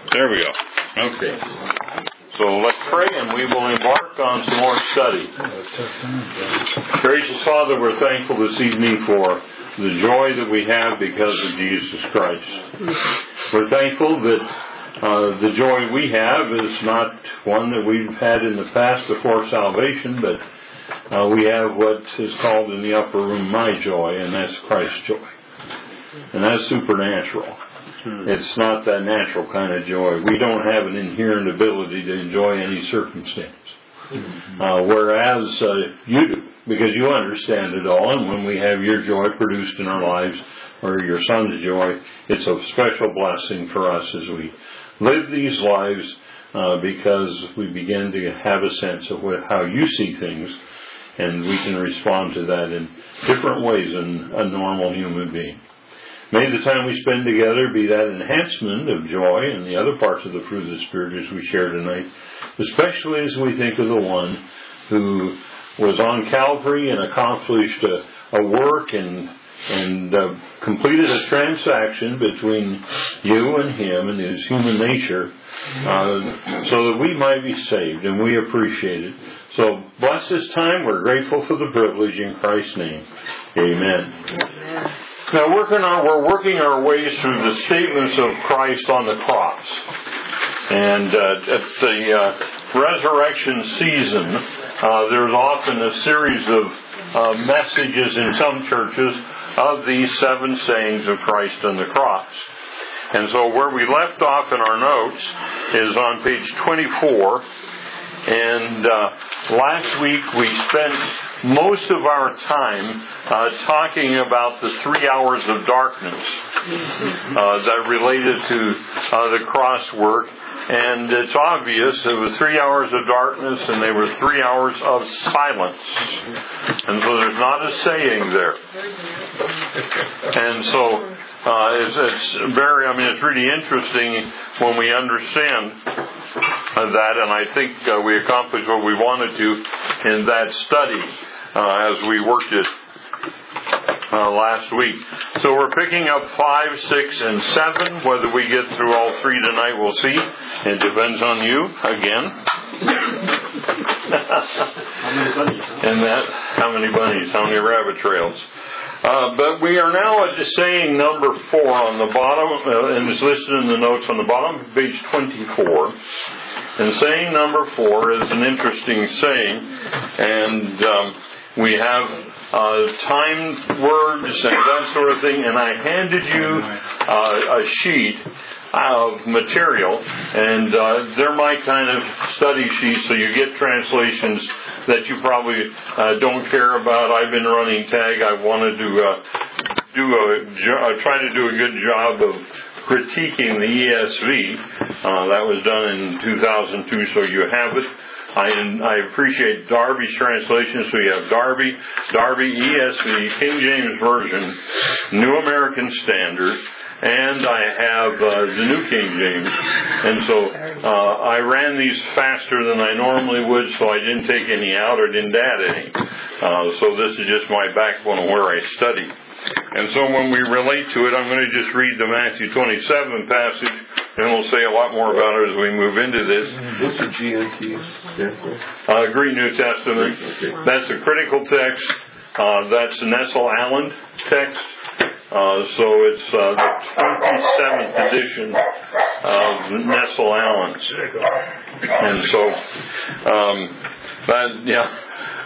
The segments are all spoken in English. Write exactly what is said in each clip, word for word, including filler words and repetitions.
There we go. Okay. So let's pray and we will embark on some more study. Gracious Father, we're thankful this evening for the joy that we have because of Jesus Christ. We're thankful that uh, the joy we have is not one that we've had in the past before salvation, but uh, we have what is called in the upper room my joy, and that's Christ's joy. And that's supernatural. It's not that natural kind of joy. We don't have an inherent ability to enjoy any circumstance. Uh, whereas uh, you do, because you understand it all, and when we have your joy produced in our lives, or your Son's joy, it's a special blessing for us as we live these lives, uh, because we begin to have a sense of what, how you see things, and we can respond to that in different ways than a normal human being. May the time we spend together be that enhancement of joy and the other parts of the fruit of the Spirit as we share tonight, especially as we think of the one who was on Calvary and accomplished a, a work and and uh, completed a transaction between you and him and his human nature, uh, so that we might be saved, and we appreciate it. So bless this time. We're grateful for the privilege in Christ's name. Amen. Amen. Now, working our, we're working our ways through the statements of Christ on the cross. And uh, at the uh, resurrection season, uh, there's often a series of uh, messages in some churches of these seven sayings of Christ on the cross. And so where we left off in our notes is on page twenty-four. And uh, last week we spent most of our time uh, talking about the three hours of darkness uh, that related to uh, the cross work. And it's obvious it was three hours of darkness and they were three hours of silence. And so there's not a saying there. And so uh, it's, it's very, I mean, it's really interesting when we understand that, and I think uh, we accomplished what we wanted to in that study uh, as we worked it uh, last week. So we're picking up five, six, and seven. Whether we get through all three tonight, we'll see. It depends on you again. How many bunnies? And that, how many bunnies? How many rabbit trails? Uh, but we are now at the saying number four on the bottom, uh, and it's listed in the notes on the bottom of page twenty-four. And saying number four is an interesting saying, and um, we have uh, timed words and that sort of thing, and I handed you uh, a sheet of material, and uh, they're my kind of study sheets, so you get translations that you probably uh, don't care about. I've been running TAG. I wanted to uh, do a jo- try to do a good job of critiquing the E S V. Uh, that was done in two thousand two, so you have it. I, I appreciate Darby's translation, so you have Darby, Darby, E S V, King James Version, New American Standard, and I have uh, the New King James. And so uh, I ran these faster than I normally would, so I didn't take any out or didn't add any. Uh, so this is just my backbone of where I study. And so when we relate to it, I'm going to just read the Matthew twenty-seven passage, and we'll say a lot more about it as we move into this. What's the G N T? Uh, Greek New Testament. That's a critical text. Uh, that's the Nestle Allen text. Uh, so it's uh, the twenty-seventh edition of Nestle Allen. And so, um, that, yeah.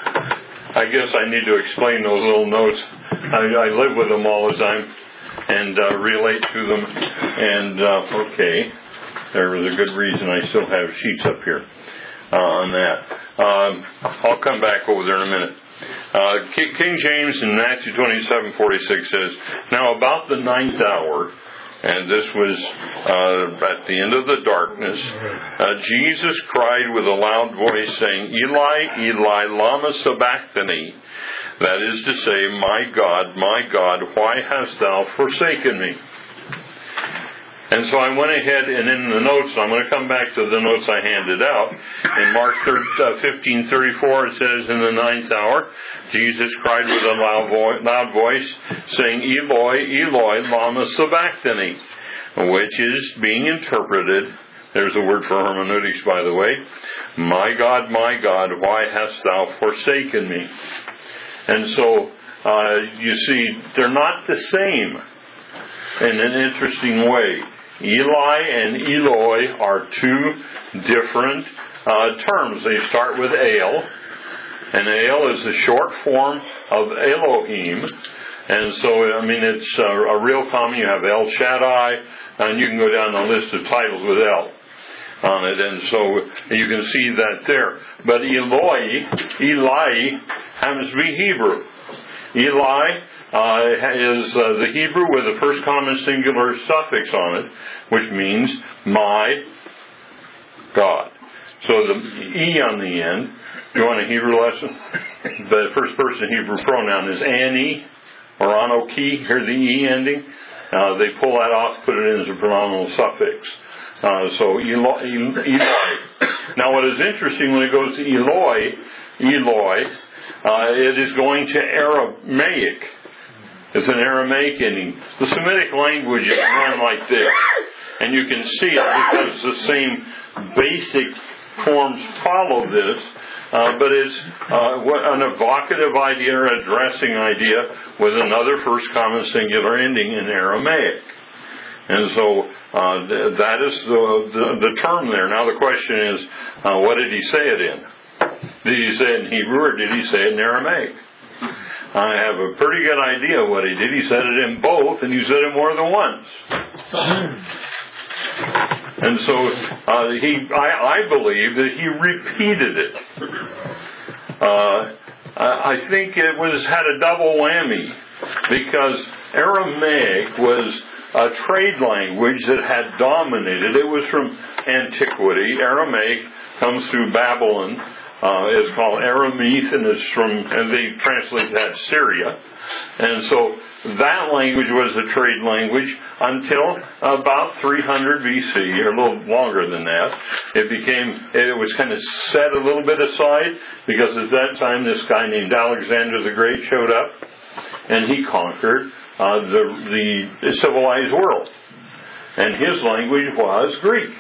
I guess I need to explain those little notes. I, I live with them all the time and uh, relate to them. And, uh, okay, there was a good reason I still have sheets up here uh, on that. Um, I'll come back over there in a minute. Uh, King James in Matthew twenty-seven forty-six says, "Now about the ninth hour," and this was uh, at the end of the darkness, uh, "Jesus cried with a loud voice, saying, Eli, Eli, lama sabachthani? That is to say, my God, my God, why hast thou forsaken me?" And so I went ahead, and in the notes, I'm going to come back to the notes I handed out. In Mark fifteen thirty-four, it says, "In the ninth hour, Jesus cried with a loud, vo- loud voice, saying, Eloi, Eloi, lama sabachthani," which is being interpreted, There's a word for hermeneutics, by the way. My God, my God, why hast thou forsaken me? And so, uh, you see, they're not the same in an interesting way. Eli and Eloi are two different uh, terms. They start with El, and El is the short form of Elohim. And so, I mean, it's a, a real common. You have El Shaddai, and you can go down the list of titles with El on it, and so you can see that there. But Eloi, Eli, happens to be Hebrew. Eli uh, is uh, the Hebrew with the first common singular suffix on it, which means my God. So the E on the end. Do you want a Hebrew lesson? The first person Hebrew pronoun is Ani or Anoki. Hear the E ending. Uh, they pull that off, put it in as a pronominal suffix. Uh, so Eloi, Eloi. Now, what is interesting when it goes to Eloi, Eloi, uh, it is going to Aramaic. It's an Aramaic ending. The Semitic language is run like this, and you can see it because the same basic forms follow this. Uh, but it's uh, an evocative idea or addressing idea with another first common singular ending in Aramaic. And so uh, th- that is the, the, the term there. Now the question is, uh, what did he say it in? Did he say it in Hebrew or did he say it in Aramaic? I have a pretty good idea what he did. He said it in both, and he said it more than once. And so uh, he, I, I believe that he repeated it. Uh, I think it was had a double whammy because Aramaic was a trade language that had dominated. It was from antiquity. Aramaic comes through Babylon. Uh, it's called Aramith, and it's from, and they translate that Syria. And so that language was the trade language until about three hundred B C, or a little longer than that. It became, it was kind of set a little bit aside because at that time this guy named Alexander the Great showed up, and he conquered uh, the, the civilized world. And his language was Greek.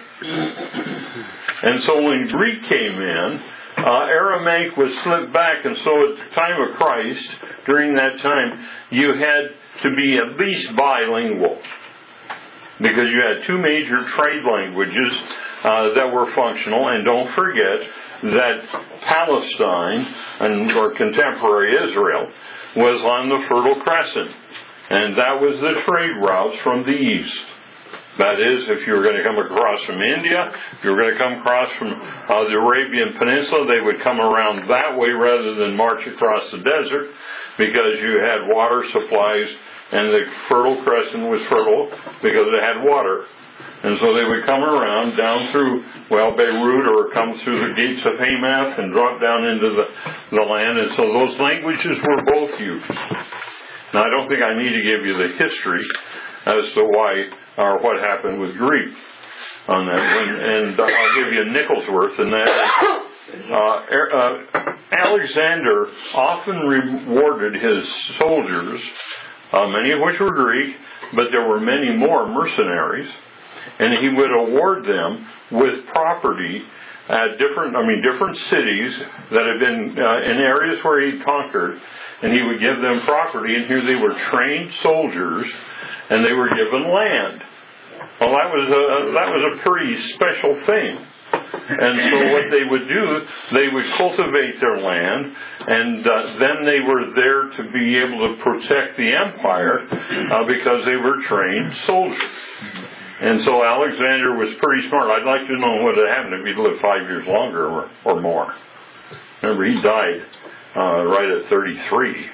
And so when Greek came in, Uh, Aramaic was slipped back, and so at the time of Christ, during that time, you had to be at least bilingual. Because you had two major trade languages uh, that were functional, and don't forget that Palestine, and, or contemporary Israel, was on the Fertile Crescent. And that was the trade routes from the east. That is, if you were going to come across from India, if you were going to come across from uh, the Arabian Peninsula, they would come around that way rather than march across the desert because you had water supplies and the Fertile Crescent was fertile because it had water. And so they would come around down through, well, Beirut or come through the gates of Hamath and drop down into the, the land. And so those languages were both used. Now, I don't think I need to give you the history as to why or what happened with Greek on that one. And uh, I'll give you a Nicholsworth, and that uh, uh, Alexander often rewarded his soldiers, uh, many of which were Greek, but there were many more mercenaries, and he would award them with property at different, I mean, different cities that had been uh, in areas where he'd conquered, and he would give them property, and here they were trained soldiers, and they were given land. Well, that was a that was a pretty special thing. And so what they would do, they would cultivate their land, and uh, then they were there to be able to protect the empire uh, because they were trained soldiers. And so Alexander was pretty smart. I'd like to know what had happened if he'd lived five years longer or, or more. Remember, he died uh, right at thirty-three.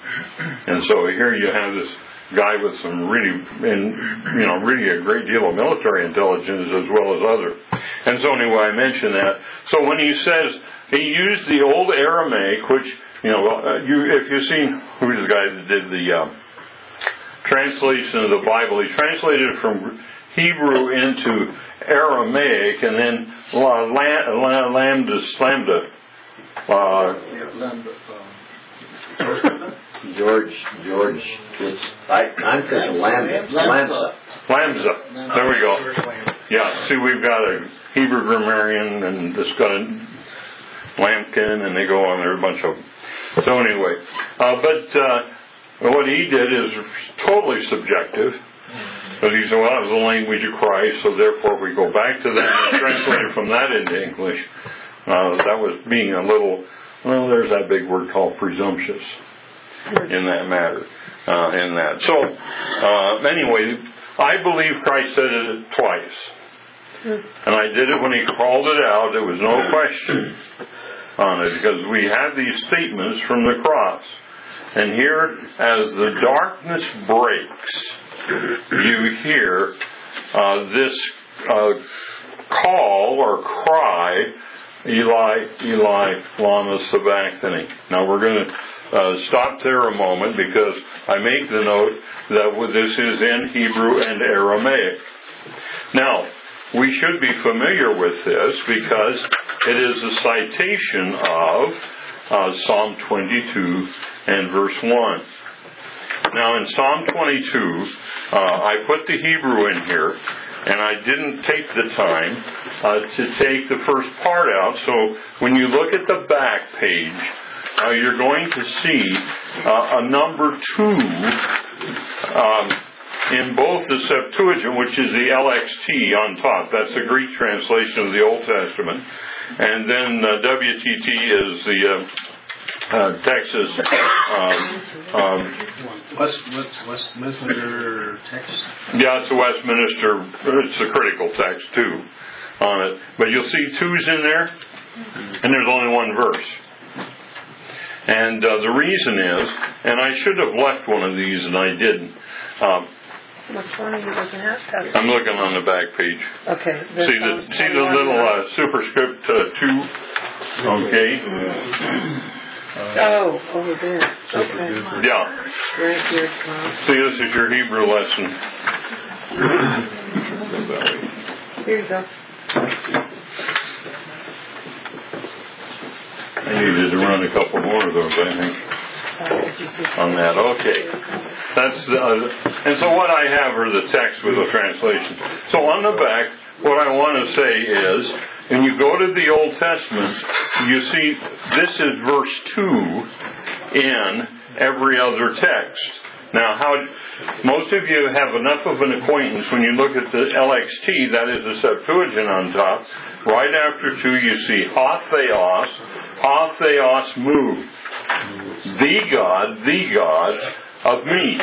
And so here you have this guy with some really, and you know, really a great deal of military intelligence as well as other. And so anyway, I mentioned that. So when he says he used the old Aramaic, which you know, uh, you if you've seen who's the guy that did the uh, translation of the Bible, he translated it from Hebrew into Aramaic, and then uh, lambda, lambda. Uh, Yeah, lambda. Um, George, George, it's, I, I'm saying lambda. Lambda. Lambda. There we go. Yeah, see, we've got a Hebrew grammarian, and it's got a Lampkin, and they go on there, a bunch of them. So anyway, uh, but uh, what he did is totally subjective. But he said, well, it was the language of Christ, so therefore if we go back to that and translate from that into English, uh, that was being a little, well, there's that big word called presumptuous in that matter, uh, in that. So, uh, anyway, I believe Christ said it twice. And I did it when he called it out. There was no question on it, because we have these statements from the cross. And here, as the darkness breaks, you hear uh, this uh, call or cry, Eli, Eli, lama sabachthani. Now we're going to uh, stop there a moment, because I make the note that this is in Hebrew and Aramaic. Now, we should be familiar with this, because it is a citation of uh, Psalm twenty-two and verse one. Now in Psalm twenty-two, uh, I put the Hebrew in here, and I didn't take the time uh, to take the first part out. So when you look at the back page, uh, you're going to see uh, a number two um, in both the Septuagint, which is the L X T on top. That's the Greek translation of the Old Testament. And then uh, W T T is the uh, uh, Texas um, um, West, West, Westminster text? Yeah, it's a Westminster, it's a critical text too on it. But you'll see twos in there, and there's only one verse. And uh, the reason is, and I should have left one of these and I didn't. Um, Which one are you looking at? I'm looking on the back page. Okay. See the see the little uh, superscript uh, two. Okay. Oh, over there. Okay. Yeah. Right here. See, this is your Hebrew lesson. Here you go. I needed to run a couple more of those, I think. On that, okay. That's the, uh, and so what I have are the text with the translation. So on the back, what I want to say is, when you go to the Old Testament, you see this is verse two in every other text. Now, how most of you have enough of an acquaintance when you look at the L X T, that is the Septuagint on top. Right after two, you see Hatheos, Hatheos moved. The God, the God of me.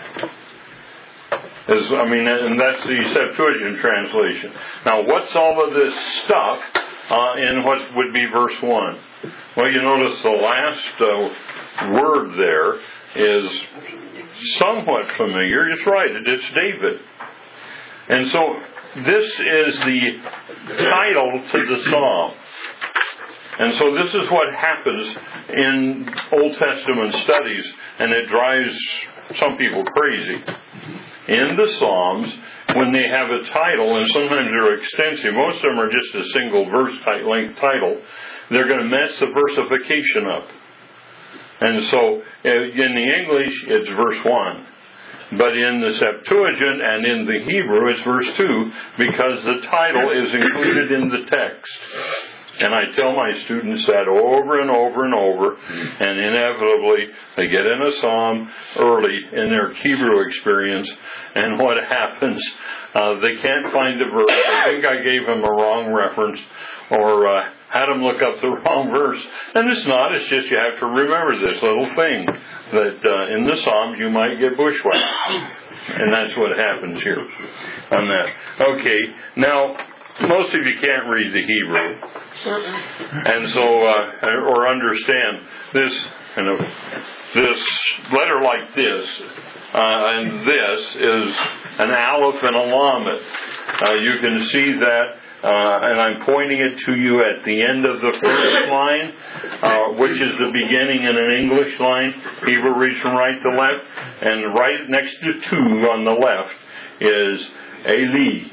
As, I mean, and that's the Septuagint translation. Now, what's all of this stuff uh, in what would be verse one? Well, you notice the last uh, word there is somewhat familiar. It's right. It's David. And so this is the title to the psalm. And so this is what happens in Old Testament studies, and it drives some people crazy. In the Psalms, when they have a title, and sometimes they're extensive, most of them are just a single verse length title, they're going to mess the versification up. And so in the English, it's verse one. But in the Septuagint and in the Hebrew, it's verse two, because the title is included in the text. And I tell my students that over and over and over, and inevitably they get in a psalm early in their Hebrew experience, and what happens, uh, they can't find the verse. I think I gave them a wrong reference, or uh, had them look up the wrong verse. And it's not, it's just you have to remember this little thing, that uh, in the Psalms you might get bushwhacked. And that's what happens here on that. Okay, now, most of you can't read the Hebrew, and so uh, or understand this. You know, this letter like this, uh, and this is an aleph and a lamed. Uh, you can see that, uh, and I'm pointing it to you at the end of the first line, uh, which is the beginning in an English line. Hebrew reads from right to left, and right next to two on the left is Eli.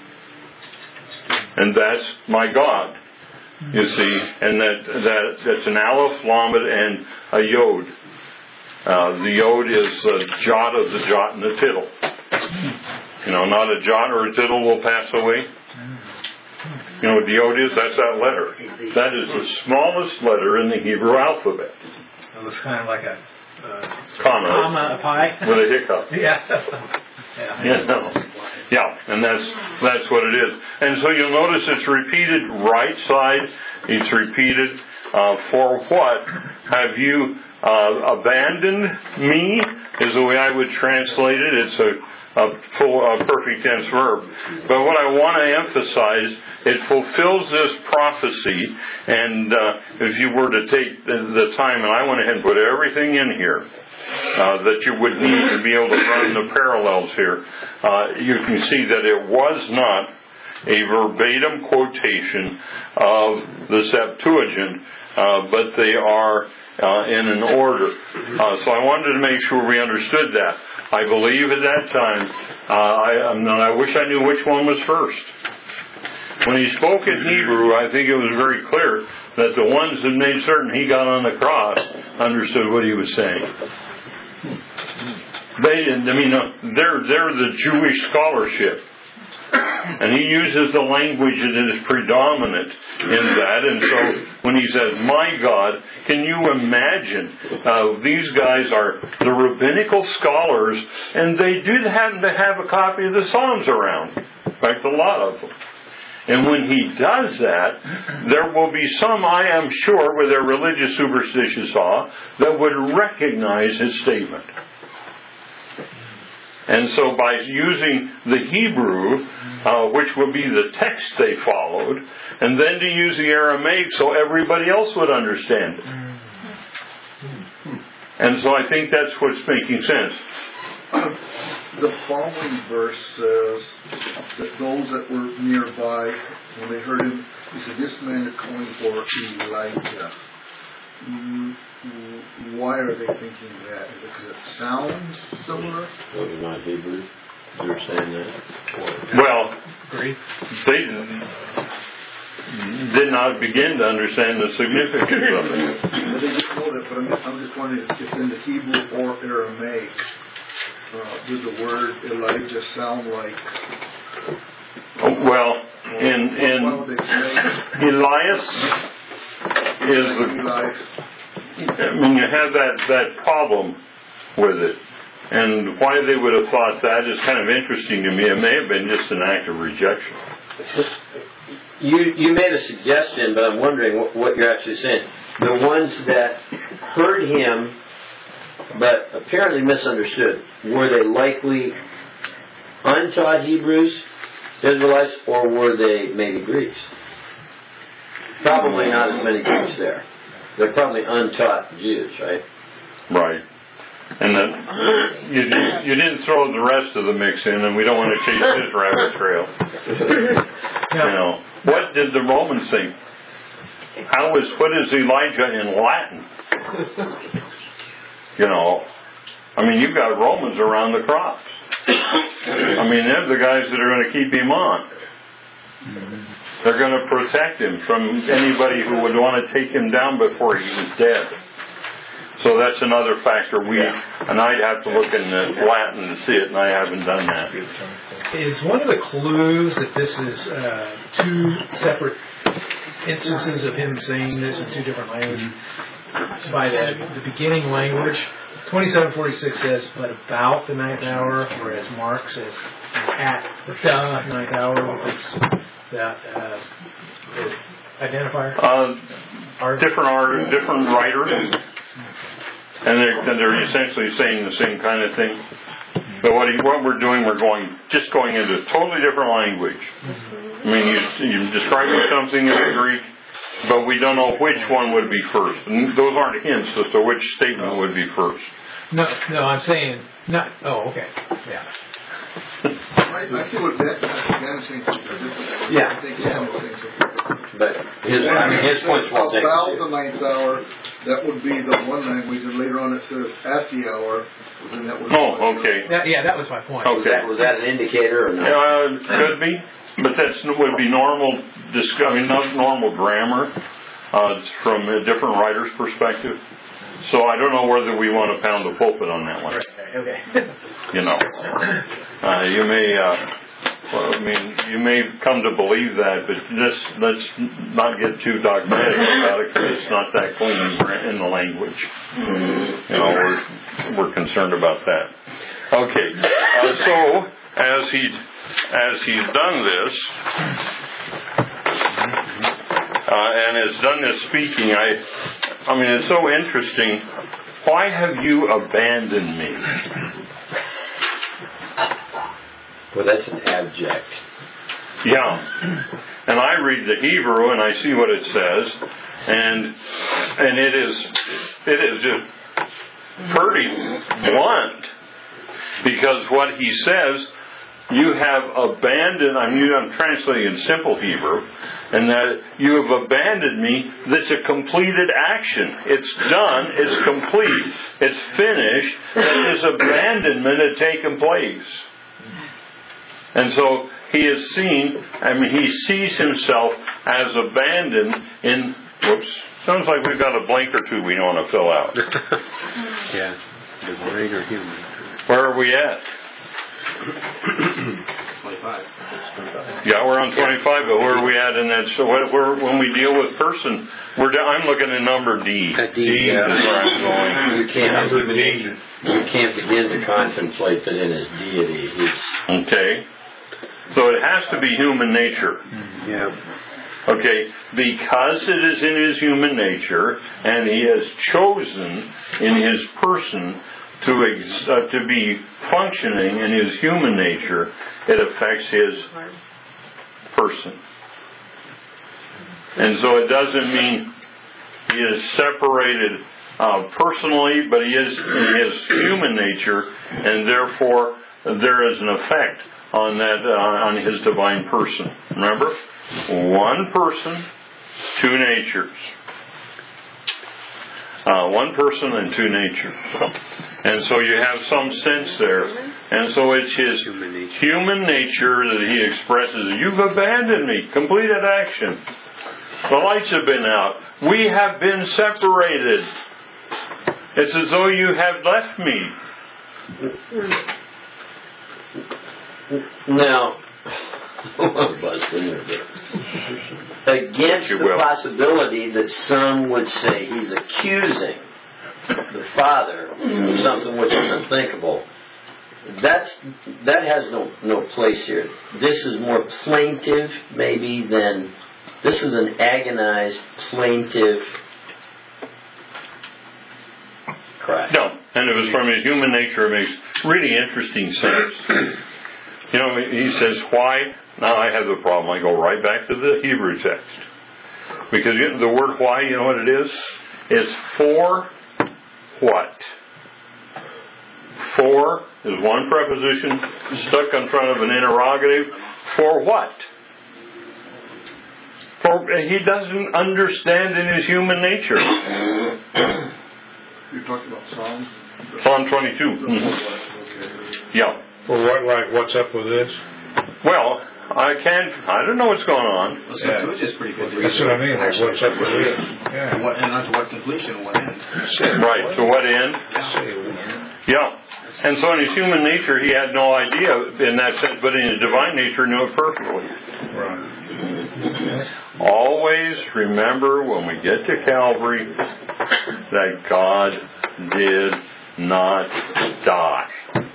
And that's my God, you see, and that, that that's an aleph, lamed, and a yod. Uh, the yod is the jot of the jot and the tittle. You know, not a jot or a tittle will pass away. You know what diod is? That's that letter. That is the smallest letter in the Hebrew alphabet. It was kind of like a uh, comma, comma, a pie. With a hiccup. Yeah. Yeah. Yeah, no. Yeah, and that's that's what it is. And so you'll notice it's repeated right side. It's repeated uh, for what? Have you uh, abandoned me? Is the way I would translate it. It's a, a full a perfect tense verb. But what I want to emphasize, it fulfills this prophecy. And uh, if you were to take the, the time, and I went ahead and put everything in here. Uh, that you would need to be able to run the parallels here. Uh, you can see that it was not a verbatim quotation of the Septuagint, uh, but they are uh, in an order. Uh, so I wanted to make sure we understood that. I believe at that time, uh, I, I wish I knew which one was first. When he spoke in Hebrew, I think it was very clear that the ones that made certain he got on the cross understood what he was saying. They, I mean, they're they're the Jewish scholarship, and he uses the language that is predominant in that. And so, when he says "My God," can you imagine? Uh, these guys are the rabbinical scholars, and they do happen to have a copy of the Psalms around. In fact, a lot of them. And when he does that, there will be some, I am sure, with their religious superstitious awe, that would recognize his statement. And so by using the Hebrew, uh, which would be the text they followed, and then to use the Aramaic so everybody else would understand it. And so I think that's what's making sense. The following verse says that those that were nearby, when they heard him, he said, "This man is calling for Elijah." Why are they thinking that? Is it because it sounds similar? Those are not Hebrews. You're saying that? Well, they did not begin to understand the significance of it. But they just know that, but I'm, I'm just wondering if in the Hebrew or Aramaic, uh, did the word Elijah sound like? Well, in in Elias is the. Elias. I mean, you have that, that problem with it. And why they would have thought that is kind of interesting to me. It may have been just an act of rejection. You you made a suggestion, but I'm wondering what, what you're actually saying. The ones that heard him, but apparently misunderstood, were they likely untaught Hebrews, Israelites, or were they maybe Greeks? Probably not as many Greeks there. They're probably untaught Jews, right? Right. And then you, you didn't throw the rest of the mix in, and we don't want to chase his rabbit trail. You know, what did the Romans think? How is what is Elijah in Latin? You know, I mean, you've got Romans around the cross. I mean, they're the guys that are going to keep him on. They're going to protect him from anybody who would want to take him down before he was dead. So that's another factor. We and I'd have to look in the Latin to see it, and I haven't done that. Is one of the clues that this is uh, two separate instances of him saying this in two different languages by the, the beginning language? twenty-seven forty-six says, "But about the ninth hour," whereas Mark says, "At the ninth hour," with this that uh, identifier. Uh, Art. different art, different writers, and they're, and they're essentially saying the same kind of thing. But what, he, what we're doing, we're going just going into a totally different language. I mean, you, you're describing something in the Greek, but we don't know which one would be first. And those aren't hints as to which statement would be first. No, no, I'm saying not. Oh, okay, yeah. I, I see what Ben is saying. Yeah. I think Ben is saying something. But his, I mean, his point's well taken. About the ninth hour, that would be the one language, and later on it says at the hour, then that would. Oh, okay. That, yeah, that was my point. Okay. Was that, was that an indicator or no? Uh, could be, but that would be normal. I mean, not normal grammar. Uh, it's from a different writer's perspective. So I don't know whether we want to pound the pulpit on that one. Okay. You know, uh, you may, uh, well, I mean, you may come to believe that, but just let's not get too dogmatic about it because it's not that clean in the language. You know, we're we're concerned about that. Okay, uh, so as he as he's done this. Uh, and has done this speaking, I, I mean, it's so interesting. Why have you abandoned me? Well, that's an abject. Yeah. And I read the Hebrew and I see what it says, and and it is it is just pretty blunt, because what he says, you have abandoned, I'm, I'm translating in simple Hebrew, and that you have abandoned me. That's a completed action. It's done. It's complete. It's finished. That this abandonment had taken place. And so he is seen, I mean, he sees himself as abandoned in, whoops, sounds like we've got a blank or two we want to fill out. Yeah, divine or human. Where are we at? twenty-five. Yeah, we're on twenty-five, but where are we at in that? So what, where, when we deal with person, we're down, I'm looking at number D. At D, D yeah. is where I'm going. You can't, you, you can't begin to contemplate that in his deity. He's, Okay. So it has to be human nature. Yeah. Okay, because it is in his human nature, and he has chosen in his person to ex- uh, to be functioning in his human nature, it affects his person. And so it doesn't mean he is separated uh, personally, but he is in his human nature, and therefore there is an effect on that uh, on his divine person. Remember, one person, two natures. Uh, one person and two natures. And so you have some sense there. And so it's his Human nature. human nature that he expresses. You've abandoned me. Completed action. The lights have been out. We have been separated. It's as though you have left me. now, against You the will. possibility that some would say he's accusing the Father of something which is unthinkable, that's that has no no place here. This is more plaintive, maybe, than this is an agonized, plaintive cry. No, and it was from his human nature. It makes really interesting sense. You know, he says, why? Now I have the problem. I go right back to the Hebrew text. Because you know, the word why, you know what it is? It's for what? For is one preposition stuck in front of an interrogative. For what? For he doesn't understand in his human nature. You're talking about Psalms? Psalm twenty-two. Mm-hmm. Yeah. Well, what, like, what's up with this? Well, I can't, I don't know what's going on. Well, Septuagint is pretty good. That's what I mean. Like, what's up with this? And, Yeah. what, and on to what completion, what end? Right, to what end? Yeah. And so in his human nature, he had no idea in that sense, but in his divine nature, knew it perfectly. Right. Always remember when we get to Calvary that God did not die.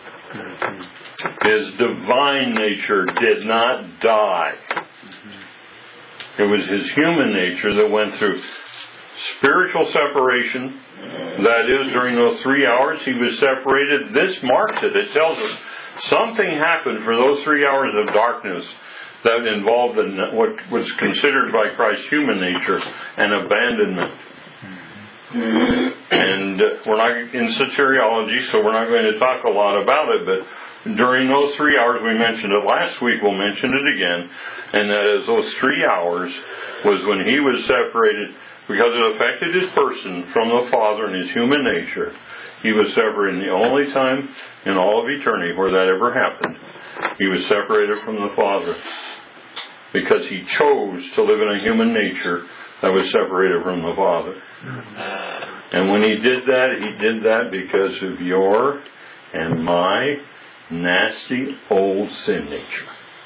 His divine nature did not die. It was his human nature that went through spiritual separation. That is, during those three hours he was separated. This marks it. It tells us something happened for those three hours of darkness that involved in what was considered by Christ's human nature an abandonment. And uh, we're not in soteriology, so we're not going to talk a lot about it, but during those three hours, we mentioned it last week, we'll mention it again, and that is those three hours was when he was separated, because it affected his person from the Father and his human nature. He was separated the only time in all of eternity where that ever happened. He was separated from the Father because he chose to live in a human nature that was separated from the Father. And when he did that, he did that because of your and my nasty old sin nature.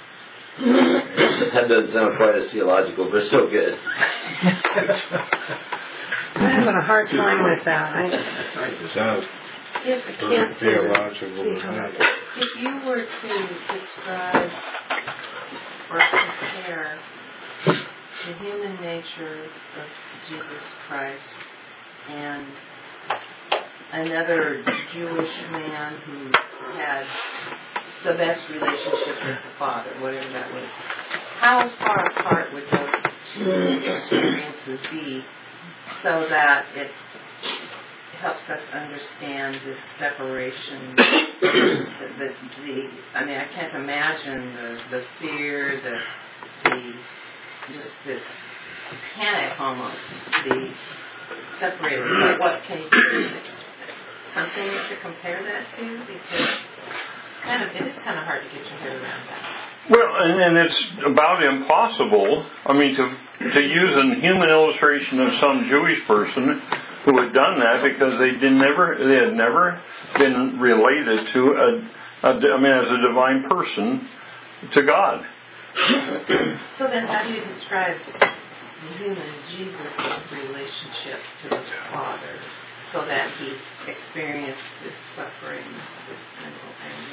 That doesn't sound quite as theological, but still good. I'm having a hard time with that. I, It sounds if I can't see, theological. see how much. If you were to describe or compare the human nature of Jesus Christ and another Jewish man who had the best relationship with the Father, whatever that was, how far apart would those two experiences be so that it helps us understand this separation? the, the, the I mean, I can't imagine the, the fear, the, the just this panic almost to be separated. But what can you do? Something to compare that to? Because it's kind of, it is kind of hard to get your head around that. Well, and, and it's about impossible. I mean, to to use a human illustration of some Jewish person who had done that because they did never, they had never been related to a, a I mean, as a divine person to God. So then, how do you describe the human Jesus' relationship to the Father, so that he experienced this suffering, this mental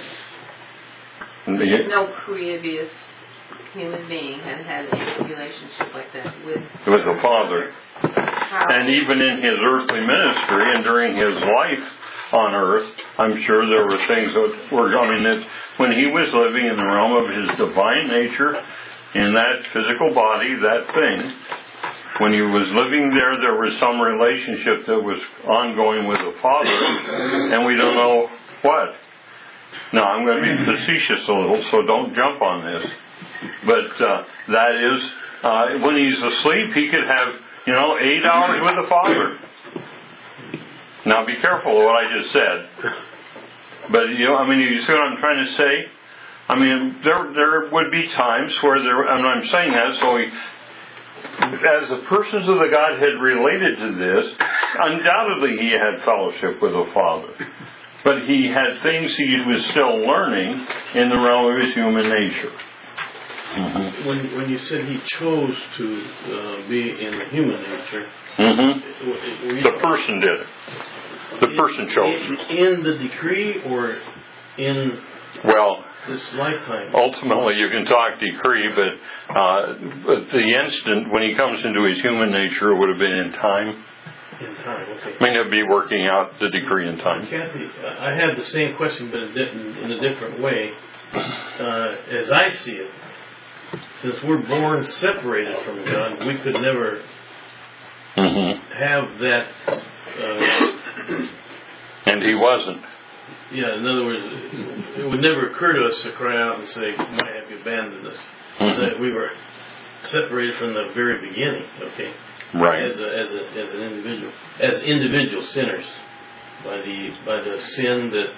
anguish? No previous human being had had any relationship like that with with the Father. How? And even in his earthly ministry and during his life on earth, I'm sure there were things that were, I mean, that when he was living in the realm of his divine nature, in that physical body, that thing, when he was living there, there was some relationship that was ongoing with the Father, and we don't know what. Now, I'm going to be facetious a little, so don't jump on this. But uh, that is, uh, when he's asleep, he could have, you know, eight hours with the Father. Now, be careful of what I just said. But, you know, I mean, you see what I'm trying to say? I mean, there there would be times where there, and I'm saying that, so he, as the persons of the Godhead related to this, undoubtedly he had fellowship with the Father. But he had things he was still learning in the realm of his human nature. Mm-hmm. When when you said he chose to uh, be in the human nature, mm-hmm. were you, the person did it. The in, person chose. In, in the decree or in well, this lifetime? Ultimately, you can talk decree, but, uh, but the instant when he comes into his human nature, it would have been in time. In time, okay. I mean, he'll be working out the decree in time. Kathy, I had the same question, but in a different way. Uh, as I see it, since we're born separated from God, we could never mm-hmm. have that. Uh, and he wasn't. Yeah, in other words, it would never occur to us to cry out and say, "Why have you abandoned us?" Mm-hmm. That we were separated from the very beginning. Okay. Right. As a, as a, as an individual, as individual sinners, by the by the sin that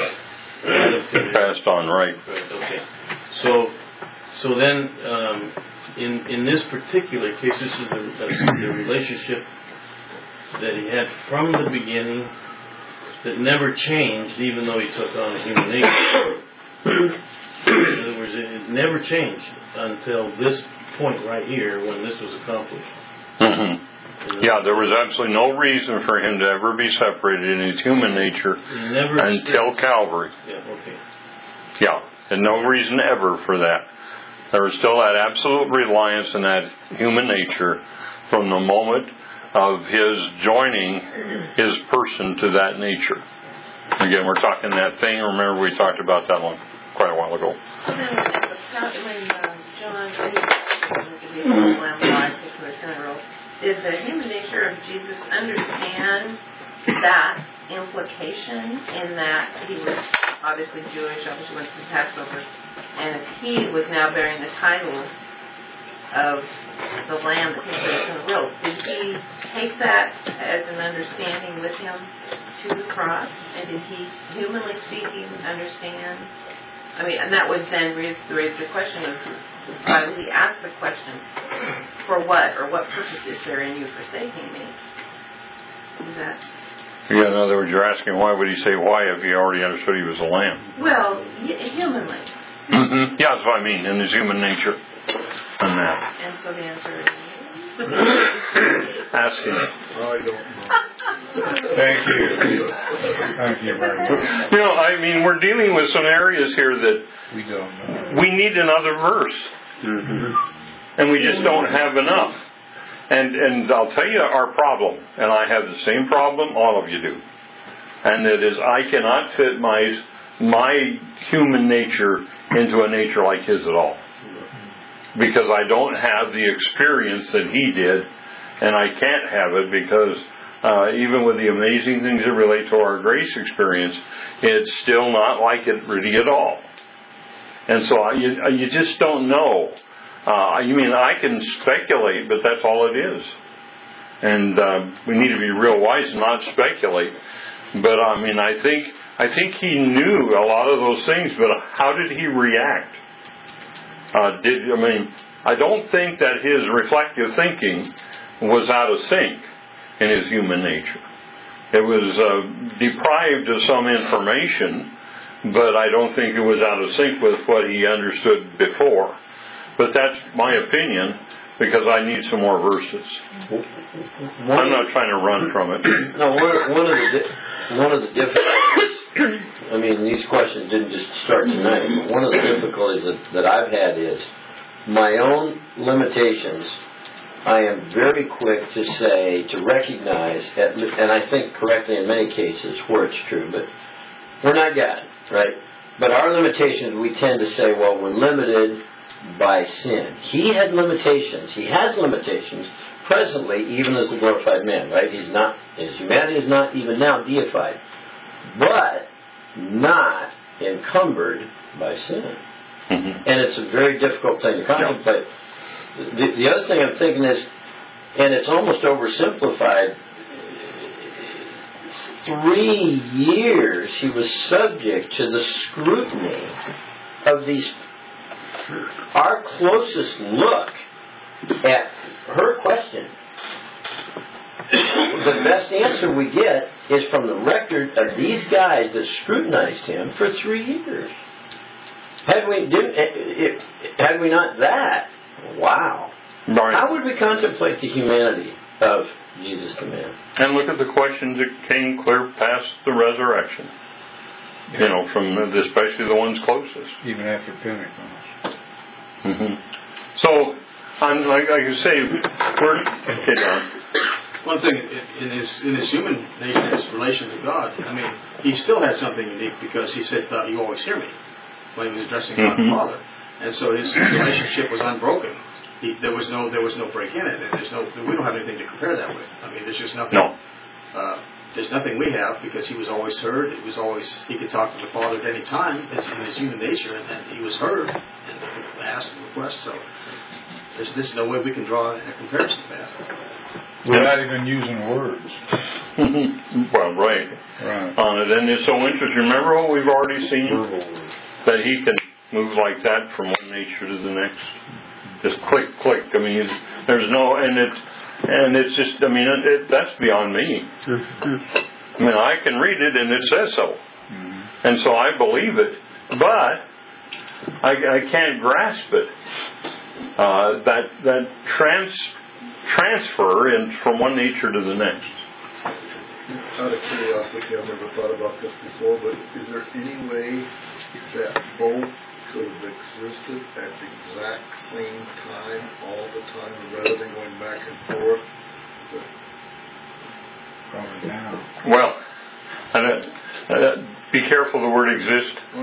uh, passed on, right? Right. Okay. So, so then, um, in in this particular case, this is the, the, the relationship that he had from the beginning that never changed, even though he took on a human nature. In other words, it never changed until this point right here, when this was accomplished. Mm-hmm. Yeah, there was absolutely no reason for him to ever be separated in his human nature Never until Calvary. Yeah, okay. Yeah, and no reason ever for that. There was still that absolute reliance in that human nature from the moment of his joining his person to that nature. Again, we're talking that thing. Remember, we talked about that one quite a while ago. So then, at the part when uh, John did the human nature of Jesus understand that implication in that he was obviously Jewish, obviously went to the Passover, and if he was now bearing the title of the Lamb that takes place in the world, did he take that as an understanding with him to the cross? And did he, humanly speaking, understand? I mean, and that would then raise, raise the question of why would he ask the question, for what or what purpose is there in you forsaking me? Is that? Yeah, in other words, you're asking why would he say why if he already understood he was a lamb? Well, y- humanly. Mm-hmm. Yeah, that's what I mean, in his human nature. And that. And so the answer is. Ask him. I don't know. Thank you. Thank you very much. You know, I mean, we're dealing with some areas here that We don't know. we need another verse. Mm-hmm. And we just don't have enough. And and I'll tell you our problem, and I have the same problem all of you do. And it is I cannot fit my my human nature into a nature like his at all. Because I don't have the experience that he did, and I can't have it because uh, even with the amazing things that relate to our grace experience, it's still not like it really at all. And so I, you, you just don't know. Uh, you mean I can speculate, but that's all it is. And uh, we need to be real wise and not speculate. But I mean, I think I think he knew a lot of those things. But how did he react? Uh, did I mean? I don't think that his reflective thinking was out of sync in his human nature. It was uh, deprived of some information, but I don't think it was out of sync with what he understood before. But that's my opinion, because I need some more verses. I'm not trying to run from it. No, one, one of the di- one of the difficulties. I mean, these questions didn't just start tonight. But one of the difficulties that, that I've had is my own limitations. I am very quick to say, to recognize, at, and I think correctly in many cases where it's true, but we're not God, right? But our limitations, we tend to say, well, we're limited by sin. He had limitations. He has limitations presently, even as the glorified man, right? He's not, his humanity is not even now deified, but not encumbered by sin. Mm-hmm. And it's a very difficult thing to contemplate. The, the other thing I'm thinking is, and it's almost oversimplified, three years he was subject to the scrutiny of these. Our closest look at her question, the best answer we get is from the record of these guys that scrutinized him for three years. Had we didn't, had we not that, wow. Right. How would we contemplate the humanity of Jesus the man? And look at the questions that came clear past the resurrection. You know, from the, especially the ones closest. Even after Pentecost. Mm-hmm. So, I'm, like, like I say, we're okay, Don. One thing in his in his human nature, his relation to God, I mean, he still had something unique because he said, uh, "You always hear me," when he was addressing God Mm-hmm. the Father, and so his relationship was unbroken. He, there was no there was no break in it, and there's no we don't have anything to compare that with. I mean, there's just nothing. No. Uh, there's nothing we have because he was always heard. It was always he could talk to the Father at any time in his human nature, and, and he was heard and asked and requested. So there's, there's no way we can draw a comparison to that. We're not even using words. Well, right. Right. On it. And it's so interesting. Remember what we've already seen? That he can move like that from one nature to the next. Just click, click. I mean, there's no, and it's, and it's just, I mean, it, it, that's beyond me. I mean, I can read it and it says so. Mm-hmm. And so I believe it. But I, I can't grasp it. Uh, that, that trans, transfer in from one nature to the next. Out of curiosity, I've never thought about this before, but is there any way that both could have existed at the exact same time, all the time, rather than going back and forth? But Probably now. Well, and, uh, uh, be careful the word exist. I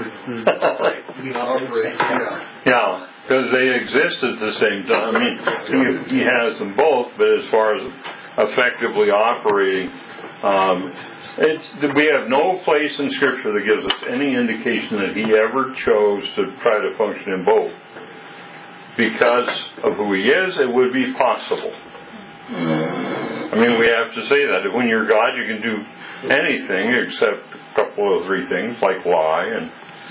know. We Operate, yeah. Yeah, because they exist at the same time. I mean, he, he has them both, but as far as effectively operating, um, it's, we have no place in Scripture that gives us any indication that he ever chose to try to function in both. Because of who he is, it would be possible. I mean, we have to say that. When you're God, you can do anything except a couple of three things, like lie and,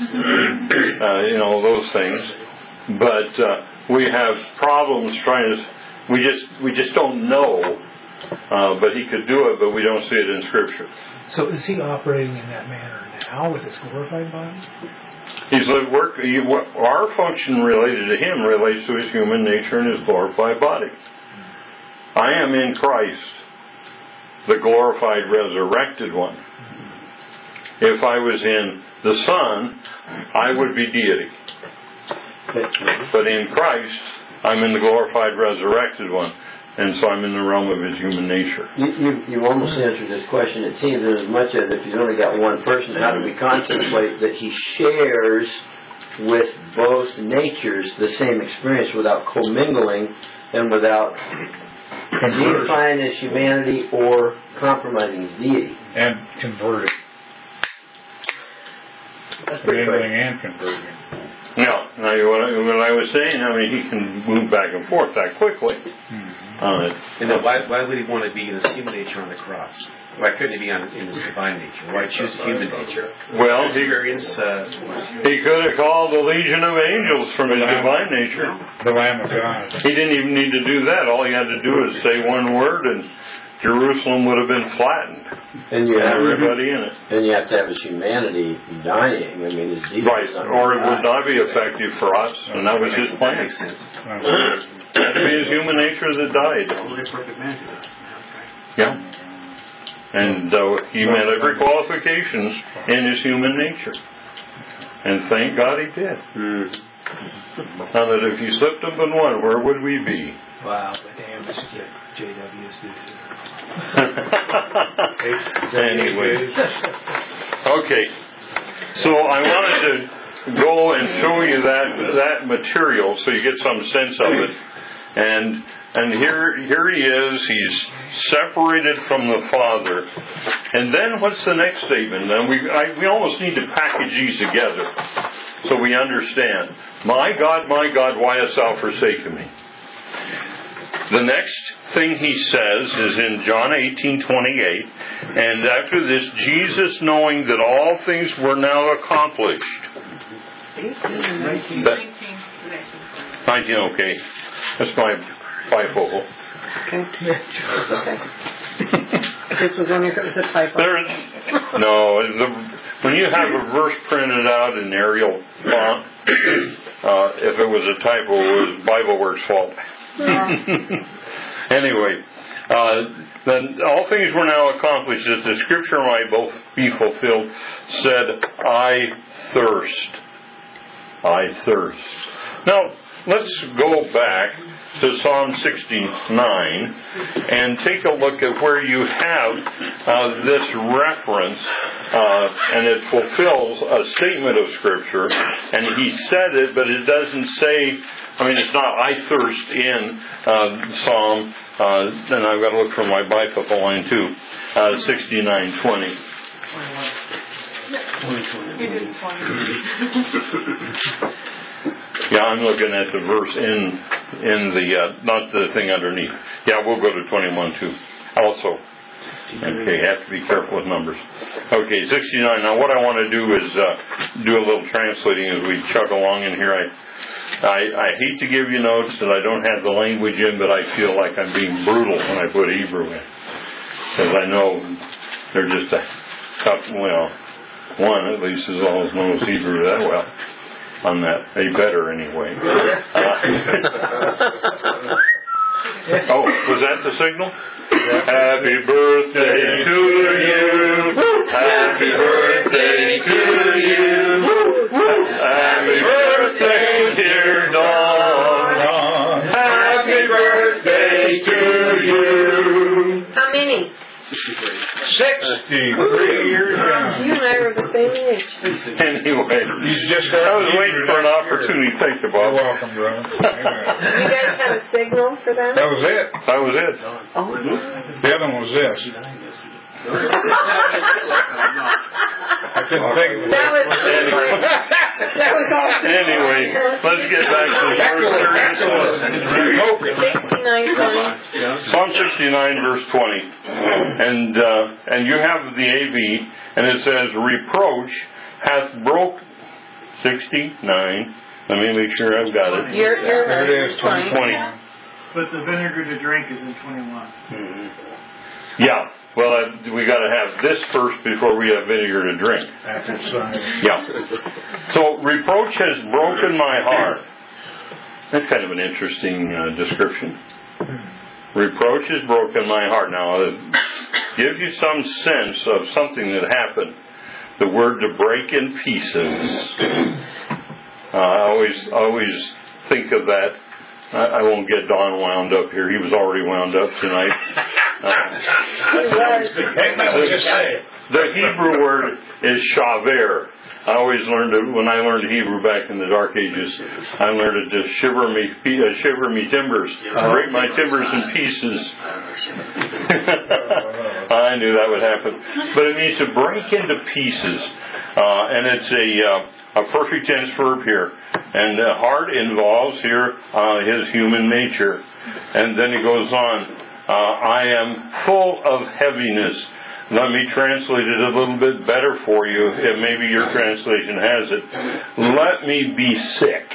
uh, you know, those things. But uh, we have problems trying to, we just, we just don't know uh, but he could do it, but we don't see it in Scripture. So is he operating in that manner now with his glorified body? He's lived work. He, our function related to him relates to his human nature and his glorified body. I am in Christ, the glorified, resurrected one. If I was in the Son, I would be deity. But in Christ, I'm in the glorified, resurrected one. And so I'm in the realm of his human nature. You, you, you almost answered this question. It seems as much as if you've only got one person, how do we contemplate that he shares with both natures the same experience without commingling and without deifying his humanity or compromising his deity? And converting. That's pretty Commingling crazy. and converting. Now, now what, I, what I was saying, I mean, he can move back and forth that quickly Mm-hmm. on it. And then why, why would he want to be in his human nature on the cross? Why couldn't he be on, in his divine nature? Why choose human nature? Well, he, Experience, uh, he could have called the legion of angels from his divine nature. The Lamb of God. He didn't even need to do that. All he had to do is say one word, and Jerusalem would have been flattened. And you have Everybody in it. and you have to have his humanity dying. I mean, his deity. Right, is not or it would dying. not be effective for us, and that was his that plan. makes sense. It had to be his human nature that died. Only a perfect man could do that. Yeah. And uh, he met every qualifications in his human nature. And thank God he did. Mm. Now that if you slipped up in one, where would we be? Wow, the damage that J Ws do. Anyway. Okay. So I wanted to go and show you that that material so you get some sense of it. And and here here he is. He's separated from the Father. And then what's the next statement? Then we I, we almost need to package these together so we understand. My God, my God, why hast thou forsaken me? The next thing he says is in John eighteen twenty-eight, and after this, Jesus, knowing that all things were now accomplished. eighteen and nineteen. That, nineteen, okay. That's my bifocal. Okay. Okay. This was when it was a typo. There, no, the, when you have a verse printed out in Arial font, uh, if it was a typo, it was BibleWorks' fault. Anyway, uh, then all things were now accomplished that the scripture might both be fulfilled, said, I thirst. I thirst. Now, let's go back to Psalm sixty-nine and take a look at where you have uh, this reference, uh, and it fulfills a statement of Scripture, and he said it, but it doesn't say, I mean, it's not I thirst in uh, Psalm, uh, then I've got to look for my bifocal line too, uh, sixty-nine twenty. It is twenty. Yeah, I'm looking at the verse in in the uh, not the thing underneath. Yeah, we'll go to twenty-one too. Also, okay, have to be careful with numbers. Okay, sixty-nine. Now, what I want to do is uh, do a little translating as we chug along in here. I, I I hate to give you notes that I don't have the language in, but I feel like I'm being brutal when I put Hebrew in, because I know they're just a couple. Well, one at least is always knows Hebrew that well. On that, they better anyway. Uh, oh, was that the signal? Happy birthday to you. Happy birthday to you. Happy birthday, dear Dawn. Happy birthday to you. How many? Sixty-three years young. You and I are the same age. Anyway, He's just I was waiting for an opportunity to take the You're ball. welcome, brother. Amen. You guys have a signal for that? That was it. That was it. Oh, yeah. The other one was this. I couldn't think of it. That was, that was all. Anyway, let's get back to the verse. sixty-nine twenty. Psalm sixty-nine, verse twenty, and uh, and you have the A V, and it says, "Reproach hath broke." sixty-nine. Let me make sure I've got it. You're, you're There it is, twenty. twenty. But the vinegar to drink is in twenty-one. Mm-hmm. Yeah. Well, uh, we got to have this first before we have vinegar to drink. After sign. Yeah. So reproach has broken my heart. That's kind of an interesting uh, description. Reproach has broken my heart. Now, it gives you some sense of something that happened. The word to break in pieces. Uh, I always, always think of that. I, I won't get Don wound up here. He was already wound up tonight. Uh, the, the Hebrew word is shaver. I always learned it when I learned Hebrew back in the Dark Ages. I learned it to shiver me, uh, shiver me timbers, break my timbers in pieces. I knew that would happen, but it means to break into pieces, uh, and it's a uh, a perfect tense verb here. And the heart involves here uh, his human nature, and then he goes on. Uh, I am full of heaviness. Let me translate it a little bit better for you, if maybe your translation has it. Let me be sick.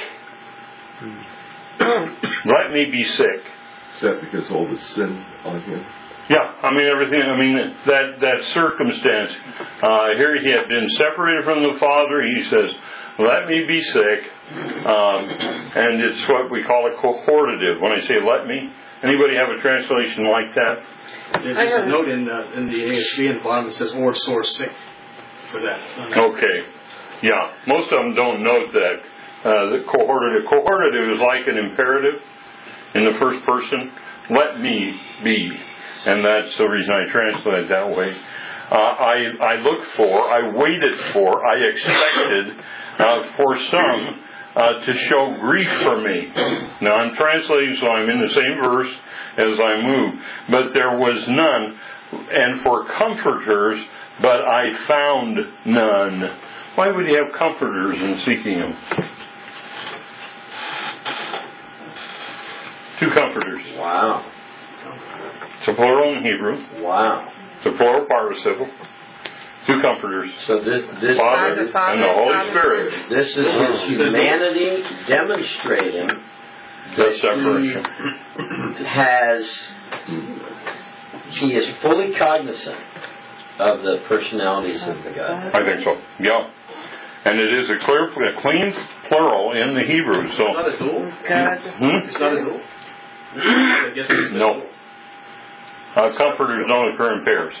Let me be sick. Is that because all the sin on him? Yeah, I mean everything. I mean that that circumstance. Uh, here he had been separated from the Father. He says, "Let me be sick," um, and it's what we call a cohortative. When I say "let me," anybody have a translation like that? There's just a note in the, in the A S B in the bottom that says "or sore sick" for that. Okay, yeah. Most of them don't note that. Uh, the cohortative. Cohortative is like an imperative in the first person. Let me be. And that's the reason I translate it that way. Uh, I, I looked for, I waited for, I expected uh, for some uh, to show grief for me. Now I'm translating, so I'm in the same verse as I move. But there was none. And for comforters, but I found none. Why would he have comforters in seeking them? Two comforters. Wow. It's a plural in Hebrew. Wow. It's a plural participle. Two comforters. So this, this Father and the Holy Spirit. This is his humanity demonstrating The separation. he has. He is fully cognizant of the personalities of the God. I think so. Yeah. And it is a clear, a clean plural in the Hebrew. So. It's not a dual. Hmm? It's not a dual. I guess it's no. Uh, comforters don't occur in pairs.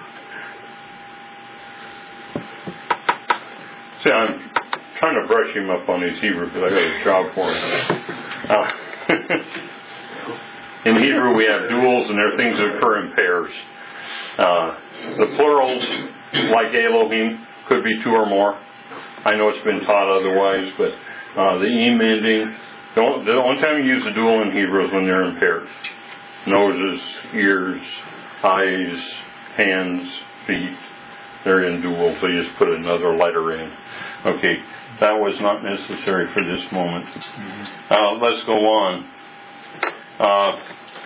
See, I'm trying to brush him up on his Hebrew because I got a job for him. Uh, in Hebrew, we have duals, and there are things that occur in pairs. Uh, the plurals, like Elohim, could be two or more. I know it's been taught otherwise, but uh, the em ending, don't, the only time you use a dual in Hebrew is when they're in pairs. Noses, ears, eyes, hands, feet. They're in dual, so you just put another letter in. Okay, that was not necessary for this moment. Uh, let's go on. Uh,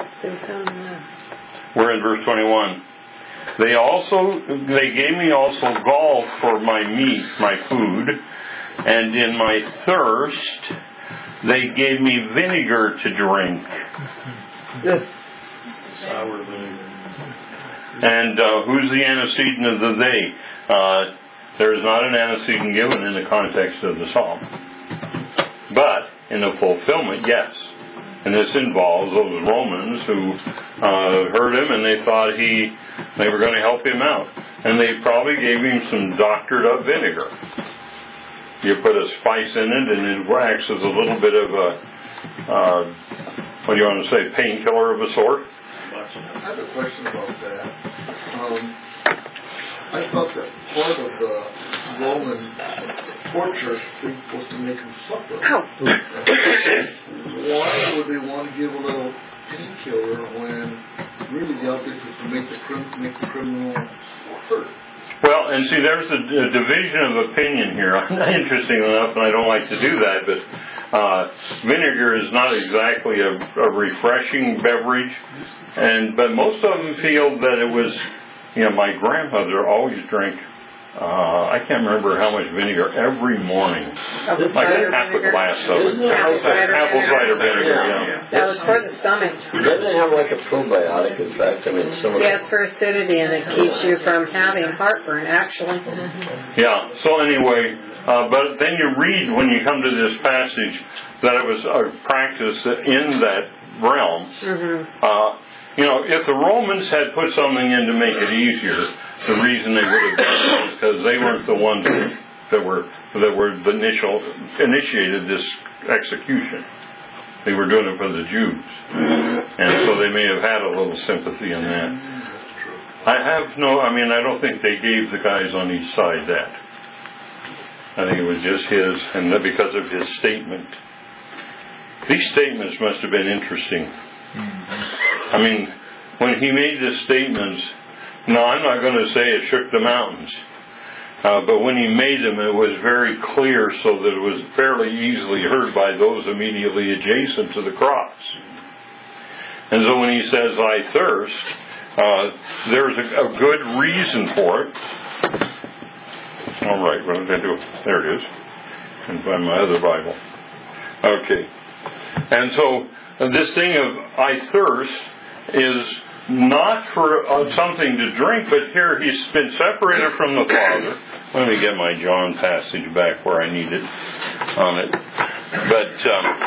we're in verse twenty-one. They also, they gave me also gall for my meat, my food, and in my thirst, they gave me vinegar to drink. Sour vinegar. And uh, who's the antecedent of the they? Uh, there is not an antecedent given in the context of the psalm. But in the fulfillment, yes. And this involves those Romans who uh, heard him and they thought he, they were going to help him out. And they probably gave him some doctored up vinegar. You put a spice in it and it acts as a little bit of a, uh, what do you want to say, painkiller of a sort. I have a question about that. Um, I thought that part of the Roman torture thing was to make him suffer. Why would they want to give a little painkiller when really the object is to make the, crim- make the criminal hurt? Well, and see, there's a, a division of opinion here. Interesting enough, and I don't like to do that, but uh, vinegar is not exactly a, a refreshing beverage, and but most of them feel that it was, you know, my grandmother always drank, uh, I can't remember how much vinegar every morning. Apple Like cider half a vinegar. glass of it. Apple cider Apple cider vinegar. vinegar, yeah. That was for the stomach. stomach. Doesn't it have like a probiotic effect? I mean, some of Yes, for acidity, and it keeps you from having heartburn, actually. Yeah, so anyway, uh, but then you read when you come to this passage that it was a practice that in that realm. Mm-hmm. Uh, you know, if the Romans had put something in to make it easier, the reason they would have done it was because they weren't the ones that were that were the initial initiated this execution. They were doing it for the Jews, and so they may have had a little sympathy in that. I have no, I mean, I don't think they gave the guys on each side that. I think it was just his, and because of his statement. These statements must have been interesting. I mean, when he made the statements, no, I'm not going to say it shook the mountains. Uh, but when he made them, it was very clear so that it was fairly easily heard by those immediately adjacent to the cross. And so when he says, I thirst, uh, there's a, a good reason for it. All right, what did I do? There it is. And find my other Bible. Okay. And so this thing of I thirst is not for uh, something to drink, but here he's been separated from the Father. Let me get my John passage back where I need it on it. But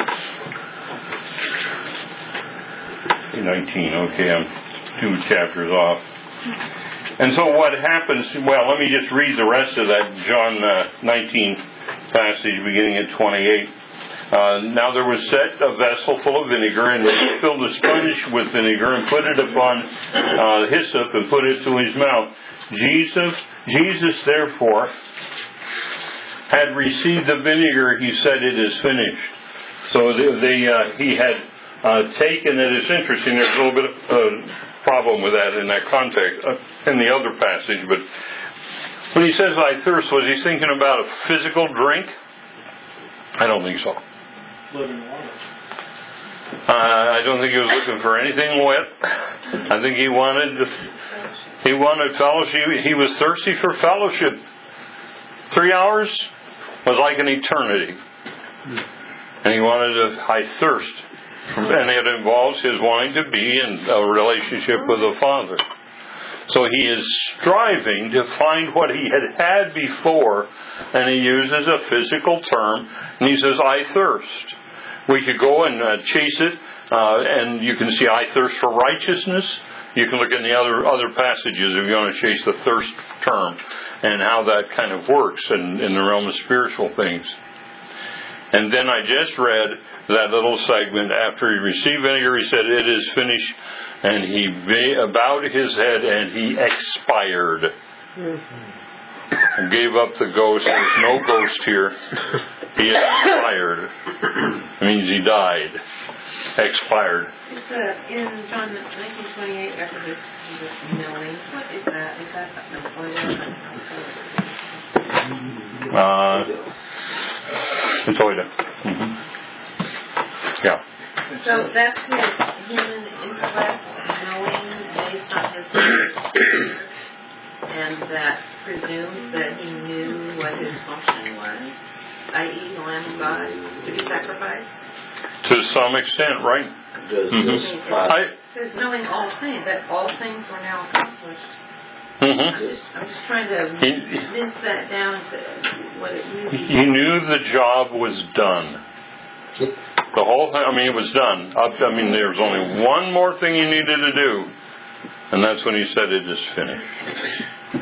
um, nineteen, okay, I'm two chapters off. And so what happens, well, let me just read the rest of that John uh, nineteen passage beginning at twenty-eight. Uh, now there was set a vessel full of vinegar, and he filled a sponge with vinegar and put it upon uh, hyssop and put it to his mouth. Jesus, Jesus therefore had received the vinegar. He said, "It is finished." So they, they uh, he had uh, taken it. It's interesting. There's a little bit of uh, problem with that in that context uh, in the other passage. But when he says, "I thirst," was he thinking about a physical drink? I don't think so. Living water. Uh, I don't think he was looking for anything wet. I think he wanted he wanted fellowship. He was thirsty for fellowship. Three hours was like an eternity, and he wanted a high thirst, and it involves his wanting to be in a relationship with the Father. So he is striving to find what he had had before, and he uses a physical term, and he says, "I thirst." We could go and uh, chase it, uh, and you can see, "I thirst for righteousness." You can look in the other other passages if you want to chase the thirst term, and how that kind of works in, in the realm of spiritual things. And then I just read that little segment, after he received vinegar, he said, "It is finished." And he bowed his head and he expired. And gave up the ghost. There's no ghost here. He expired. It means he died. Expired. Is the, in John nineteen twenty-eight, after this, this knowing, what is that? Is that the Uh, it's Oida. Mm-hmm. Yeah. So that's his human intellect knowing based on his experience, and that presumes that he knew what his function was, that is the Lamb of God, to be sacrificed? To some extent, right? Mm-hmm. I, it says knowing all things, that all things were now accomplished. Mm-hmm. I'm, just, I'm just trying to he, mince that down to what it really is. He knew the job was done. The whole thing, I mean, it was done. I mean, there was only one more thing he needed to do, and that's when he said, "It is finished."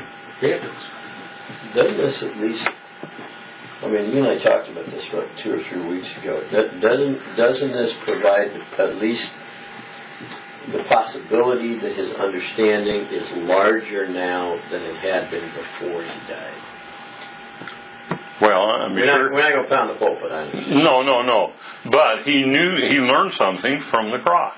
Doesn't this at least, I mean, you and I talked about this, what, two or three weeks ago. Doesn't, doesn't this provide at least the possibility that his understanding is larger now than it had been before he died? Well, I'm we're sure. Not, we're not going to pound the pulpit, I understand. No, no, no. But he knew, he learned something from the cross.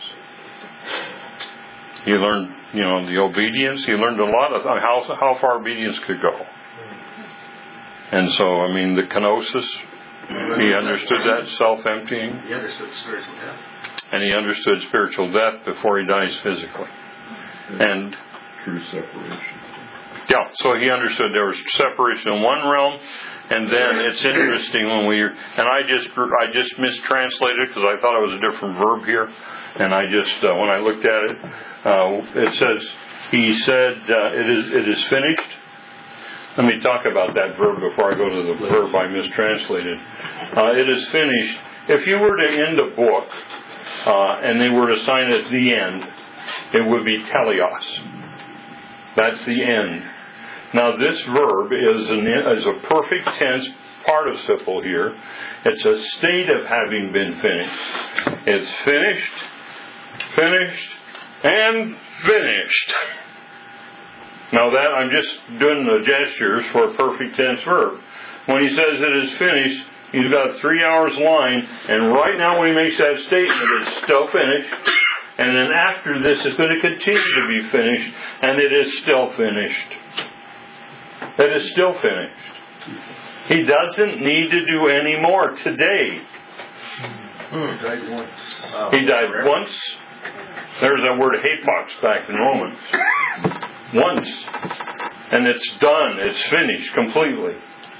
He learned, you know, the obedience. He learned a lot of how how far obedience could go. And so, I mean, the kenosis, he understood that, self-emptying. He understood spiritual death. And he understood spiritual death before he dies physically. And true separation. Yeah, so he understood there was separation in one realm, and then it's interesting when we, and I just I just mistranslated because I thought it was a different verb here, and I just, uh, when I looked at it, uh, it says, he said, uh, it is it is finished. Let me talk about that verb before I go to the verb I mistranslated. Uh, it is finished. If you were to end a book, uh, and they were to sign at the end, it would be teleos. That's the end. Now this verb is, an, is a perfect tense participle here. It's a state of having been finished. It's finished, finished, and finished. Now that, I'm just doing the gestures for a perfect tense verb. When he says it is finished, he's got three hours line, and right now when he makes that statement, it's still finished. And then after this, it's going to continue to be finished, and it is still finished. It is still finished. He doesn't need to do any more today. He died once. Oh, He died once. There's that word hapax back in Romans. Once. And it's done. It's finished completely.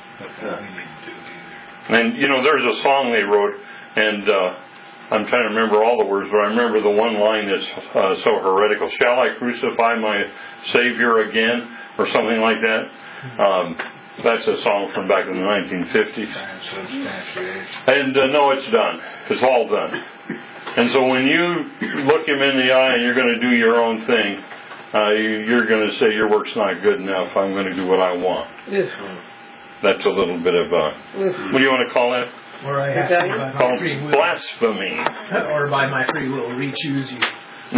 And, you know, there's a song they wrote, and uh, I'm trying to remember all the words, but I remember the one line that's uh, so heretical. Shall I crucify my Savior again? Or something like that. Um, that's a song from back in the nineteen fifties. And uh, no, it's done. It's all done. And so when you look him in the eye and you're going to do your own thing, uh, you're going to say your work's not good enough. I'm going to do what I want. That's a little bit of a, what do you want to call that? Or I have to, by my free will, blasphemy. Or by my free will, re-choose you.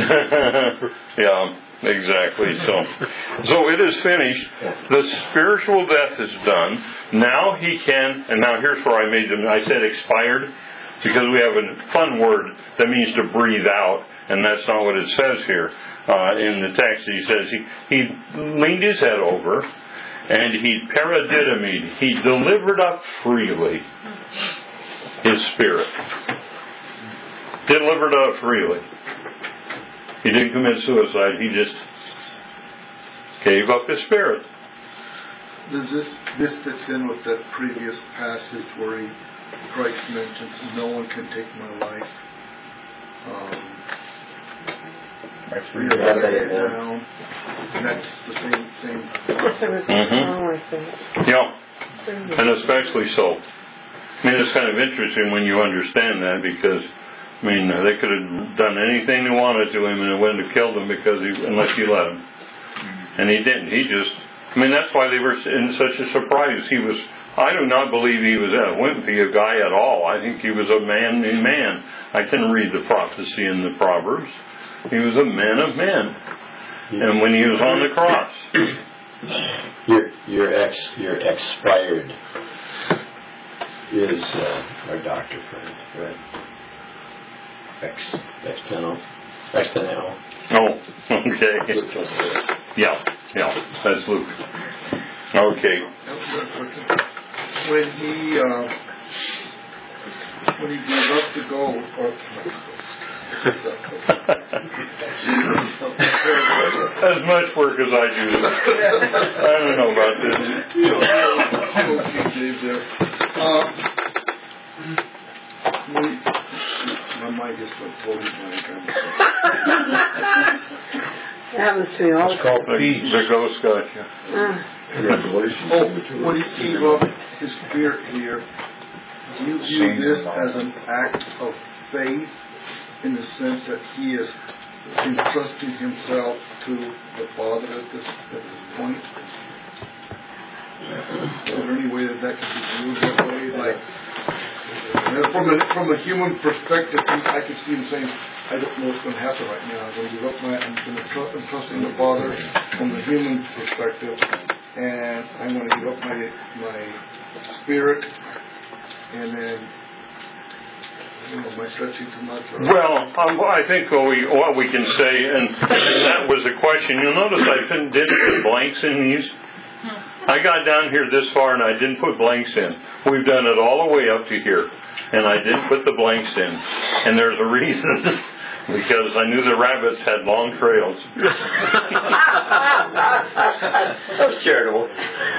Yeah, exactly. So, so it is finished. The spiritual death is done. Now he can, and now here's where I made them, I said expired, because we have a fun word that means to breathe out, and that's not what it says here. Uh, in the text, he says he, he leaned his head over, and he paradidomed, he delivered up freely his spirit. Delivered up freely. He didn't commit suicide, he just gave up his spirit. Does this this fits in with that previous passage where he, Christ mentions, no one can take my life. Um, My free yeah, will. down. And that's the same thing. There was a Mhm. song like that. Yeah, and especially so. I mean, it's kind of interesting when you understand that, because, I mean, they could have done anything they wanted to him and it wouldn't have killed him because he, unless you let him. And he didn't. He just, I mean, that's why they were in such a surprise. He was, I do not believe he was a wimpy a guy at all. I think he was a manly man. I can read the prophecy in the Proverbs. He was a man of men. And when he was on the cross. Your your ex your expired is uh, our doctor friend, right? Ex external external. Oh, okay. Yeah, yeah, that's Luke. Okay. When he uh, when he gave up the gold, or as much work as I do. I don't know about this. Uh, we, my mind just went totally blank. It happens to me all the It's time. called peace. The ghost got you. Uh, Oh, when he gave up his spirit here, do you view this as an act of faith in the sense that he is entrusting himself to the Father at this, at this point? Is there any way that that can be viewed that way? Like, from a, from a human perspective, I could see him saying, I don't know what's going to happen right now. I'm going to give up my, I'm going to trust, I'm trusting the Father from the human perspective, and I'm going to give up my my spirit, and then, you know, am I stretching too much? Or? Well, um, I think what we, what we can say, and, and that was a question. You'll notice I didn't put blanks in these. I got down here this far and I didn't put blanks in. We've done it all the way up to here. And I didn't put the blanks in. And there's a reason. Because I knew the rabbits had long trails. That was charitable.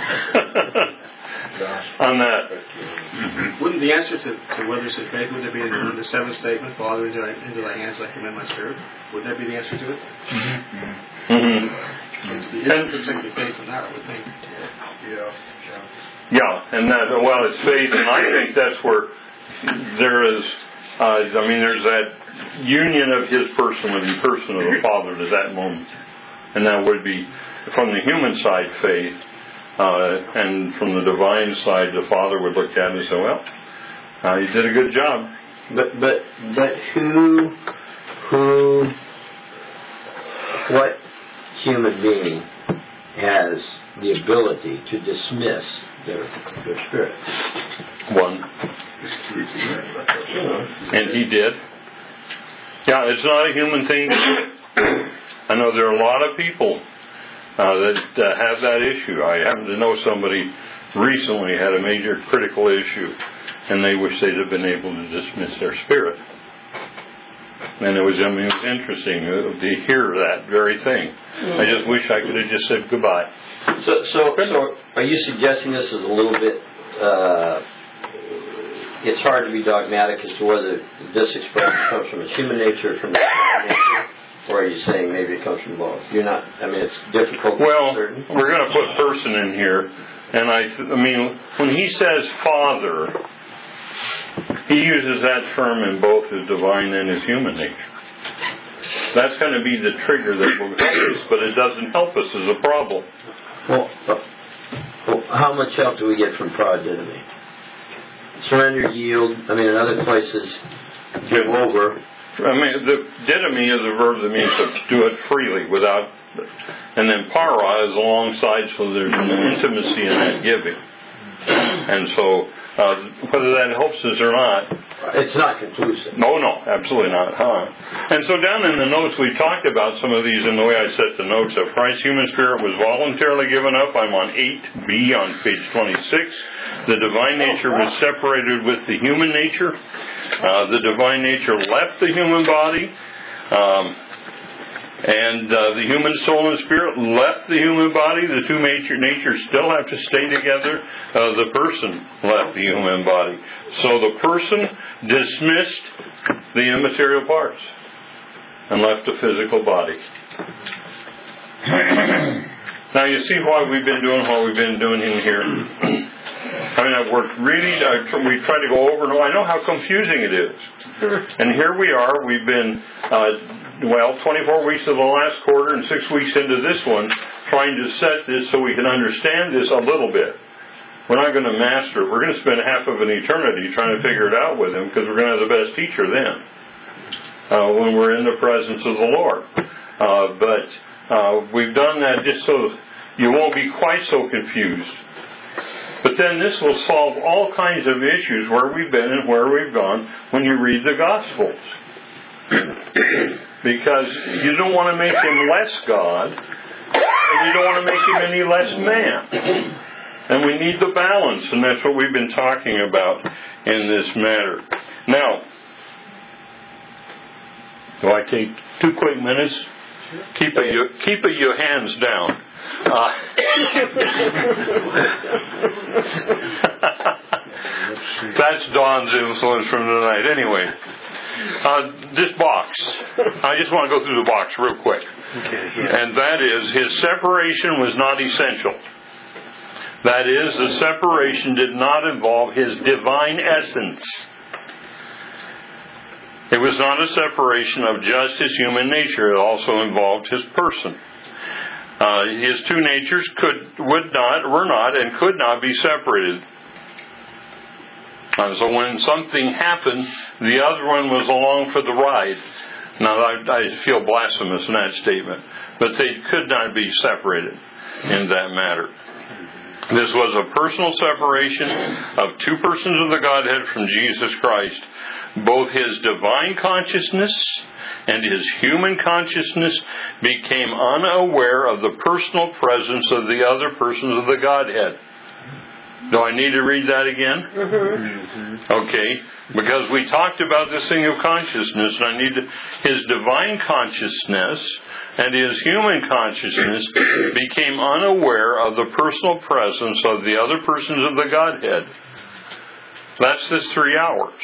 On that. Wouldn't the answer to, to whether it's faith, wouldn't it be in the seventh statement, Father, into thy, into thy hands I commend my spirit? Would that be the answer to it? Mm-hmm. And it's going to be faith in that, I would think. Yeah. Yeah, and that, well, it's faith, and I think that's where there is, uh, I mean, there's that union of His person with the person of the Father to that moment. And that would be, from the human side, faith. Uh, and from the divine side, the Father would look at it and say, well, uh, you did a good job. But, but, but who, who, what human being has the ability to dismiss their, their spirit? One. And He did. Yeah, it's not a human thing. I know there are a lot of people Uh, that uh, have that issue. I happen to know somebody recently had a major critical issue, and they wish they'd have been able to dismiss their spirit. And it was, I mean, it was interesting uh, to hear that very thing. I just wish I could have just said goodbye. So, so, so are you suggesting this is a little bit? Uh, it's hard to be dogmatic as to whether this expression comes from its human nature or from the divine nature. Or are you saying maybe it comes from both? You're not, I mean, it's difficult. Well, certain. We're going to put person in here. And I, th- I mean, when he says Father, he uses that term in both his divine and his human nature. That's going to be the trigger that will help us, but it doesn't help us as a problem. Well, well, how much help do we get from prodigy? Surrender, yield. I mean, in other places, give over. I mean, the didomi is a verb that means to do it freely, without, and then para is alongside, so there's an intimacy in that giving. And so, uh, whether that helps us or not, it's not conclusive. No, no, absolutely not, huh? And so down in the notes, we talked about some of these in the way I set the notes up. Christ's human spirit was voluntarily given up. I'm on eight B on page twenty-six. The divine nature was separated with the human nature. Uh, the divine nature left the human body. Um, and uh, the human soul and spirit left the human body. The two nature, natures still have to stay together. Uh, the person left the human body. So the person dismissed the immaterial parts and left the physical body. Now you see why we've been doing what we've been doing in here. I mean, I've worked really, I've, we tried to go over and over. I know how confusing it is. And here we are, we've been, uh, well, twenty-four weeks of the last quarter and six weeks into this one, trying to set this so we can understand this a little bit. We're not going to master it. We're going to spend half of an eternity trying to figure it out with him, because we're going to have the best teacher then, uh, when we're in the presence of the Lord. Uh, but uh, we've done that just so you won't be quite so confused. But then this will solve all kinds of issues where we've been and where we've gone when you read the Gospels. Because you don't want to make him less God, and you don't want to make him any less man. And we need the balance, and that's what we've been talking about in this matter. Now, do I take two quick minutes? Keep a, you, keep a, your hands down. Uh, that's Don's influence from tonight. Anyway, uh, this box. I just want to go through the box real quick. Okay, yeah. And that is, his separation was not essential. That is, the separation did not involve his divine essence. It was not a separation of just his human nature. It also involved his person. Uh, his two natures could, would not, were not, and could not be separated. Uh, so when something happened, the other one was along for the ride. Now, I, I feel blasphemous in that statement, but they could not be separated in that matter. This was a personal separation of two persons of the Godhead from Jesus Christ. both his divine consciousness and his human consciousness became unaware of the personal presence of the other persons of the Godhead. Do I need to read that again? Mm-hmm. Okay, because we talked about this thing of consciousness, and I need to, his divine consciousness and his human consciousness became unaware of the personal presence of the other persons of the Godhead. That's this three hours.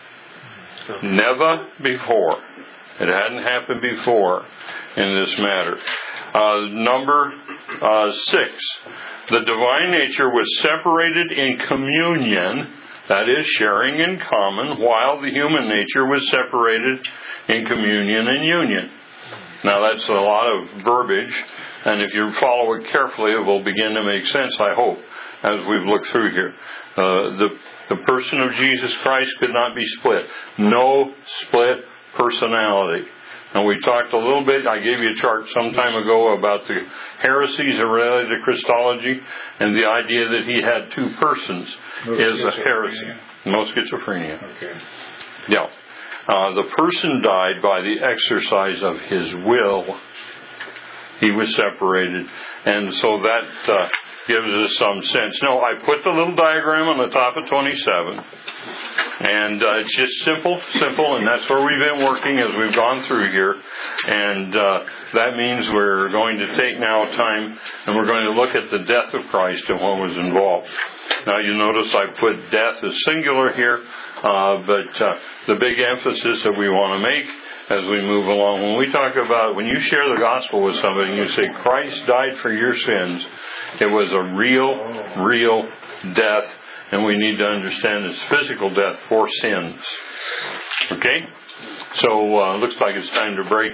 Never before. It hadn't happened before in this matter. Uh, number uh, six. The divine nature was separated in communion, that is, sharing in common, while the human nature was separated in communion and union. Now that's a lot of verbiage, and if you follow it carefully, it will begin to make sense, I hope, as we've looked through here. Uh, the, the person of Jesus Christ could not be split. No split personality. And we talked a little bit, I gave you a chart some time ago about the heresies related to Christology, and the idea that he had two persons no is a heresy. No schizophrenia. Okay. Yeah. Uh, the person died by the exercise of his will. He was separated. And so that uh, gives us some sense. Now, I put the little diagram on the top of twenty-seven. And uh, it's just simple, simple, and that's where we've been working as we've gone through here. And uh, that means we're going to take now time, and we're going to look at the death of Christ and what was involved. Now you notice I put death as singular here, uh, but uh, the big emphasis that we want to make as we move along, when we talk about, when you share the gospel with somebody and you say, Christ died for your sins, it was a real, real death. And we need to understand it's physical death for sins. Okay? So, uh, looks like it's time to break.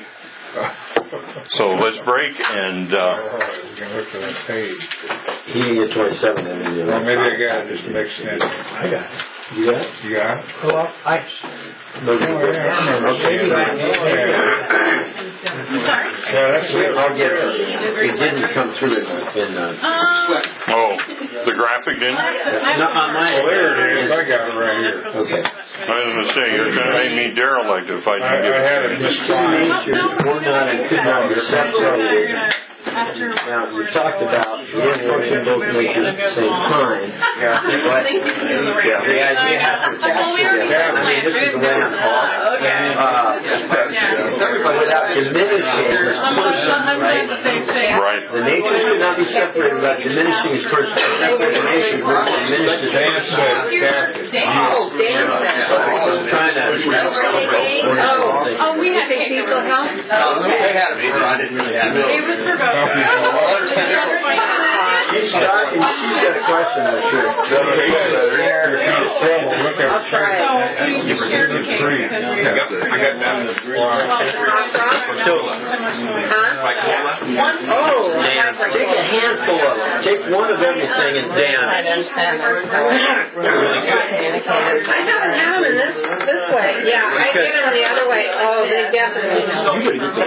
So, let's break and... Uh, we can look for that page. You can get twenty-seven in the... Well, maybe I got it just mixed in. I got it. You got it? You got it? Well, I... Oh, yeah, I remember seeing that. Yeah, that's it. I'll get it. It didn't come through in... in uh, oh, the graphic didn't? No, on my... Oh, there it is. I got it right here. Okay. I was going to say, you're going to make me derelict if I I, didn't get I it. had it misplaced. Natures were not and could not be separated. Now, you talked about you didn't worship both natures at the same time. Yeah. But the idea has to attach together. I mean, this is the way I'm taught. Uh, without diminishing his person, right? Right. The nature should not be separated without diminishing his person. The nature will diminish his Dan said, Captain. Oh, Dan said. trying to... Oh, oh, we had diesel help? They had it, but I didn't really have it. It was for both. She's got, she's got a question, I'm sure. I'll try it. You forget the tree. I got down to the Oh, Dan, take a handful of them. Take one of everything and Dan. I understand. I haven't had them in this this way. Yeah, I get them the other way. Oh, they definitely know.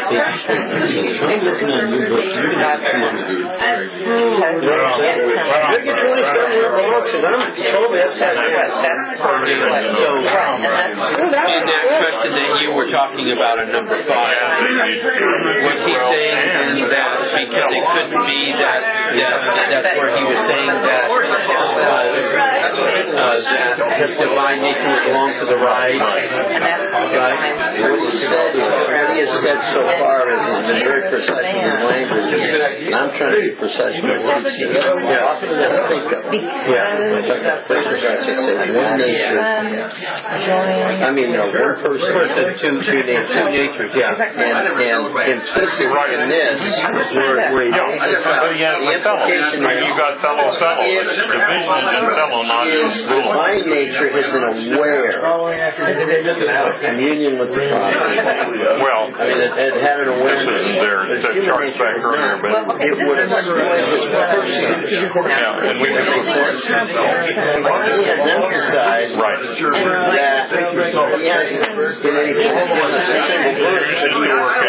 Look at twenty-seven where it belongs, because I'm totally upset with that. So, in that question that you were talking about in number five, was he saying then that because it couldn't be that, that that's where he was saying that uh, uh, that his divine nature would belong to the right? Right. what he said, what he has said so far has been very precise in his language. I'm trying to be precise in what he said. Yeah, often I think of it. Yeah, it's like that person guy should say one nature. I mean, no, one person, two, two, natures, two natures, yeah. And, and implicit in this, where, where he But he has the a fellow. implication Right, you got fellow, fellow. Division is in fellow, not in is little. my nature has been aware of communion with the Father. Well, I mean, it, it had an this awareness. isn't there. That chart's back earlier, but It would have destroyed his person. yeah, and we can go for it. He has emphasized Right. that he hasn't been any one of the single It's just the work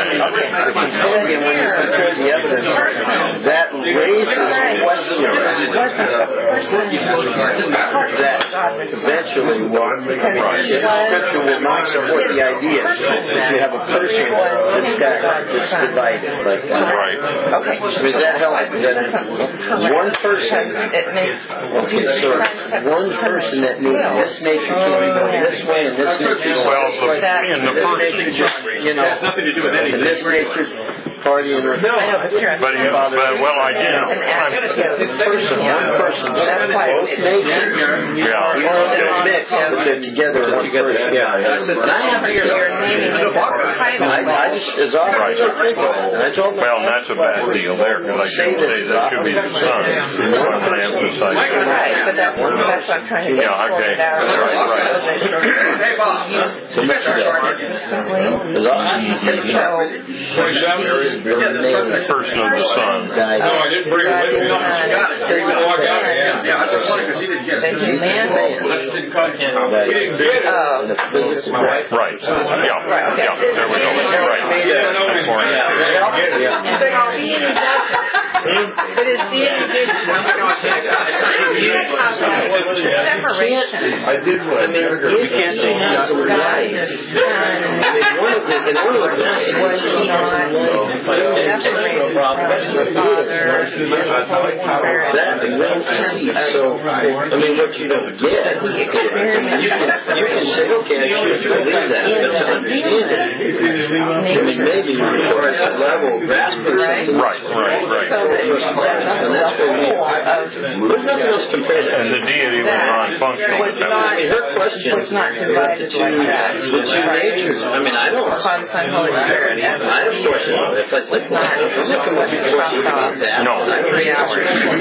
But you told me when you compared the evidence, that raises the question that eventually will, the scripture will not support the idea that you have a person that's got that's divided like that. Right. Okay. Does that help? That one person, okay, so one person that needs this nature can't be going this way and this nature going Well, this way. the, in the first, You know, It's nothing to do with and anything. this nature partying with I know, but here I'm but, you, but well, I did. an active person, one person, That's why both it's natures. Yeah. They're mixed, but they're together in one person. But you're, you're naming it as a I, I just, as often as I think of it, and I told Well, and that's a bad deal there, because I should say that should be the son. That's what I'm going to emphasize. Right, but that, that's what I'm trying to get Yeah, okay. sorted out. Right, right. So that you use it consistently. The person of the son. No, I didn't bring it with me. She got it. He walked out again. Yeah, that's funny because he didn't get it. Then he landed. didn't come in. He didn't get it. Oh. Right. Yeah. Yeah. There we go. Right. That's more But it's the individual. Separation. I did what I did. You can't say he's the right. And one of the, and one of the best Was he not separated from the Father, Holy Spirit? that and then so, I mean, what you don't get, you can, you can say, okay, I should believe that, but to understand it, I mean, maybe you're at a level of grasping something. Right, right, right. So that And that's where we, there's nothing else compared to And the deity was non-functional. was not, I mean, her question was not divided the two, like that. the two natures. I mean, I don't. Father, Son, Holy Spirit. I don't question it. If I let's not look at what you question about that. No. Three hours.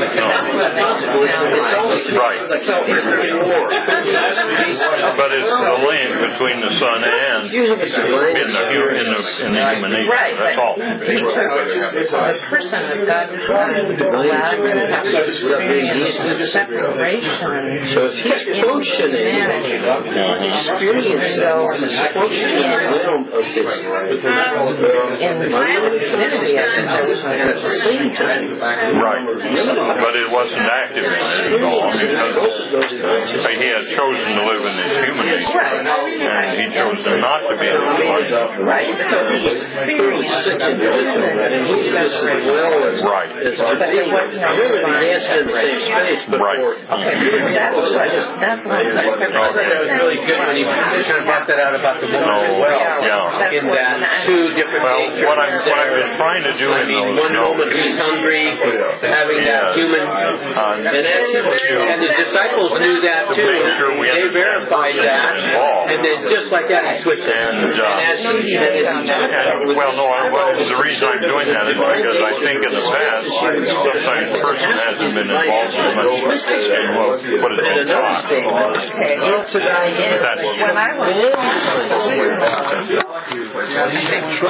It's always Right. So it's more. But it's the link between the son and in the, in the, in the human nature. Right, That's but all. he took the person of God the Son, allowed him to have to experience the separation So if he's functioning, he's experiencing the functioning realm of his in the divinity of it, there was no and at the same time, Right. But it wasn't active at all because he had chosen to live in his human nature. And he chose not to be in the body. right. So he experienced the divinity separation. Right. But it was no dancing in the same space Right. before. Okay, that's what, that's what I thought that was really good when you kind of brought that out about the woman as well. Yeah. In that two different Well, natures. what, I'm, what I've been trying to do I in mean, those one moment he's hungry, having that Yes. human, Uh, and, and the disciples knew that too. sure we They understand verified the that, law. and then just like that, he switched it. And, uh, And as he, and as he And, well, no, I, well, the reason I'm doing that is because I think in the past, sometimes the person hasn't been involved so much in what, what has been taught. okay. That's When I was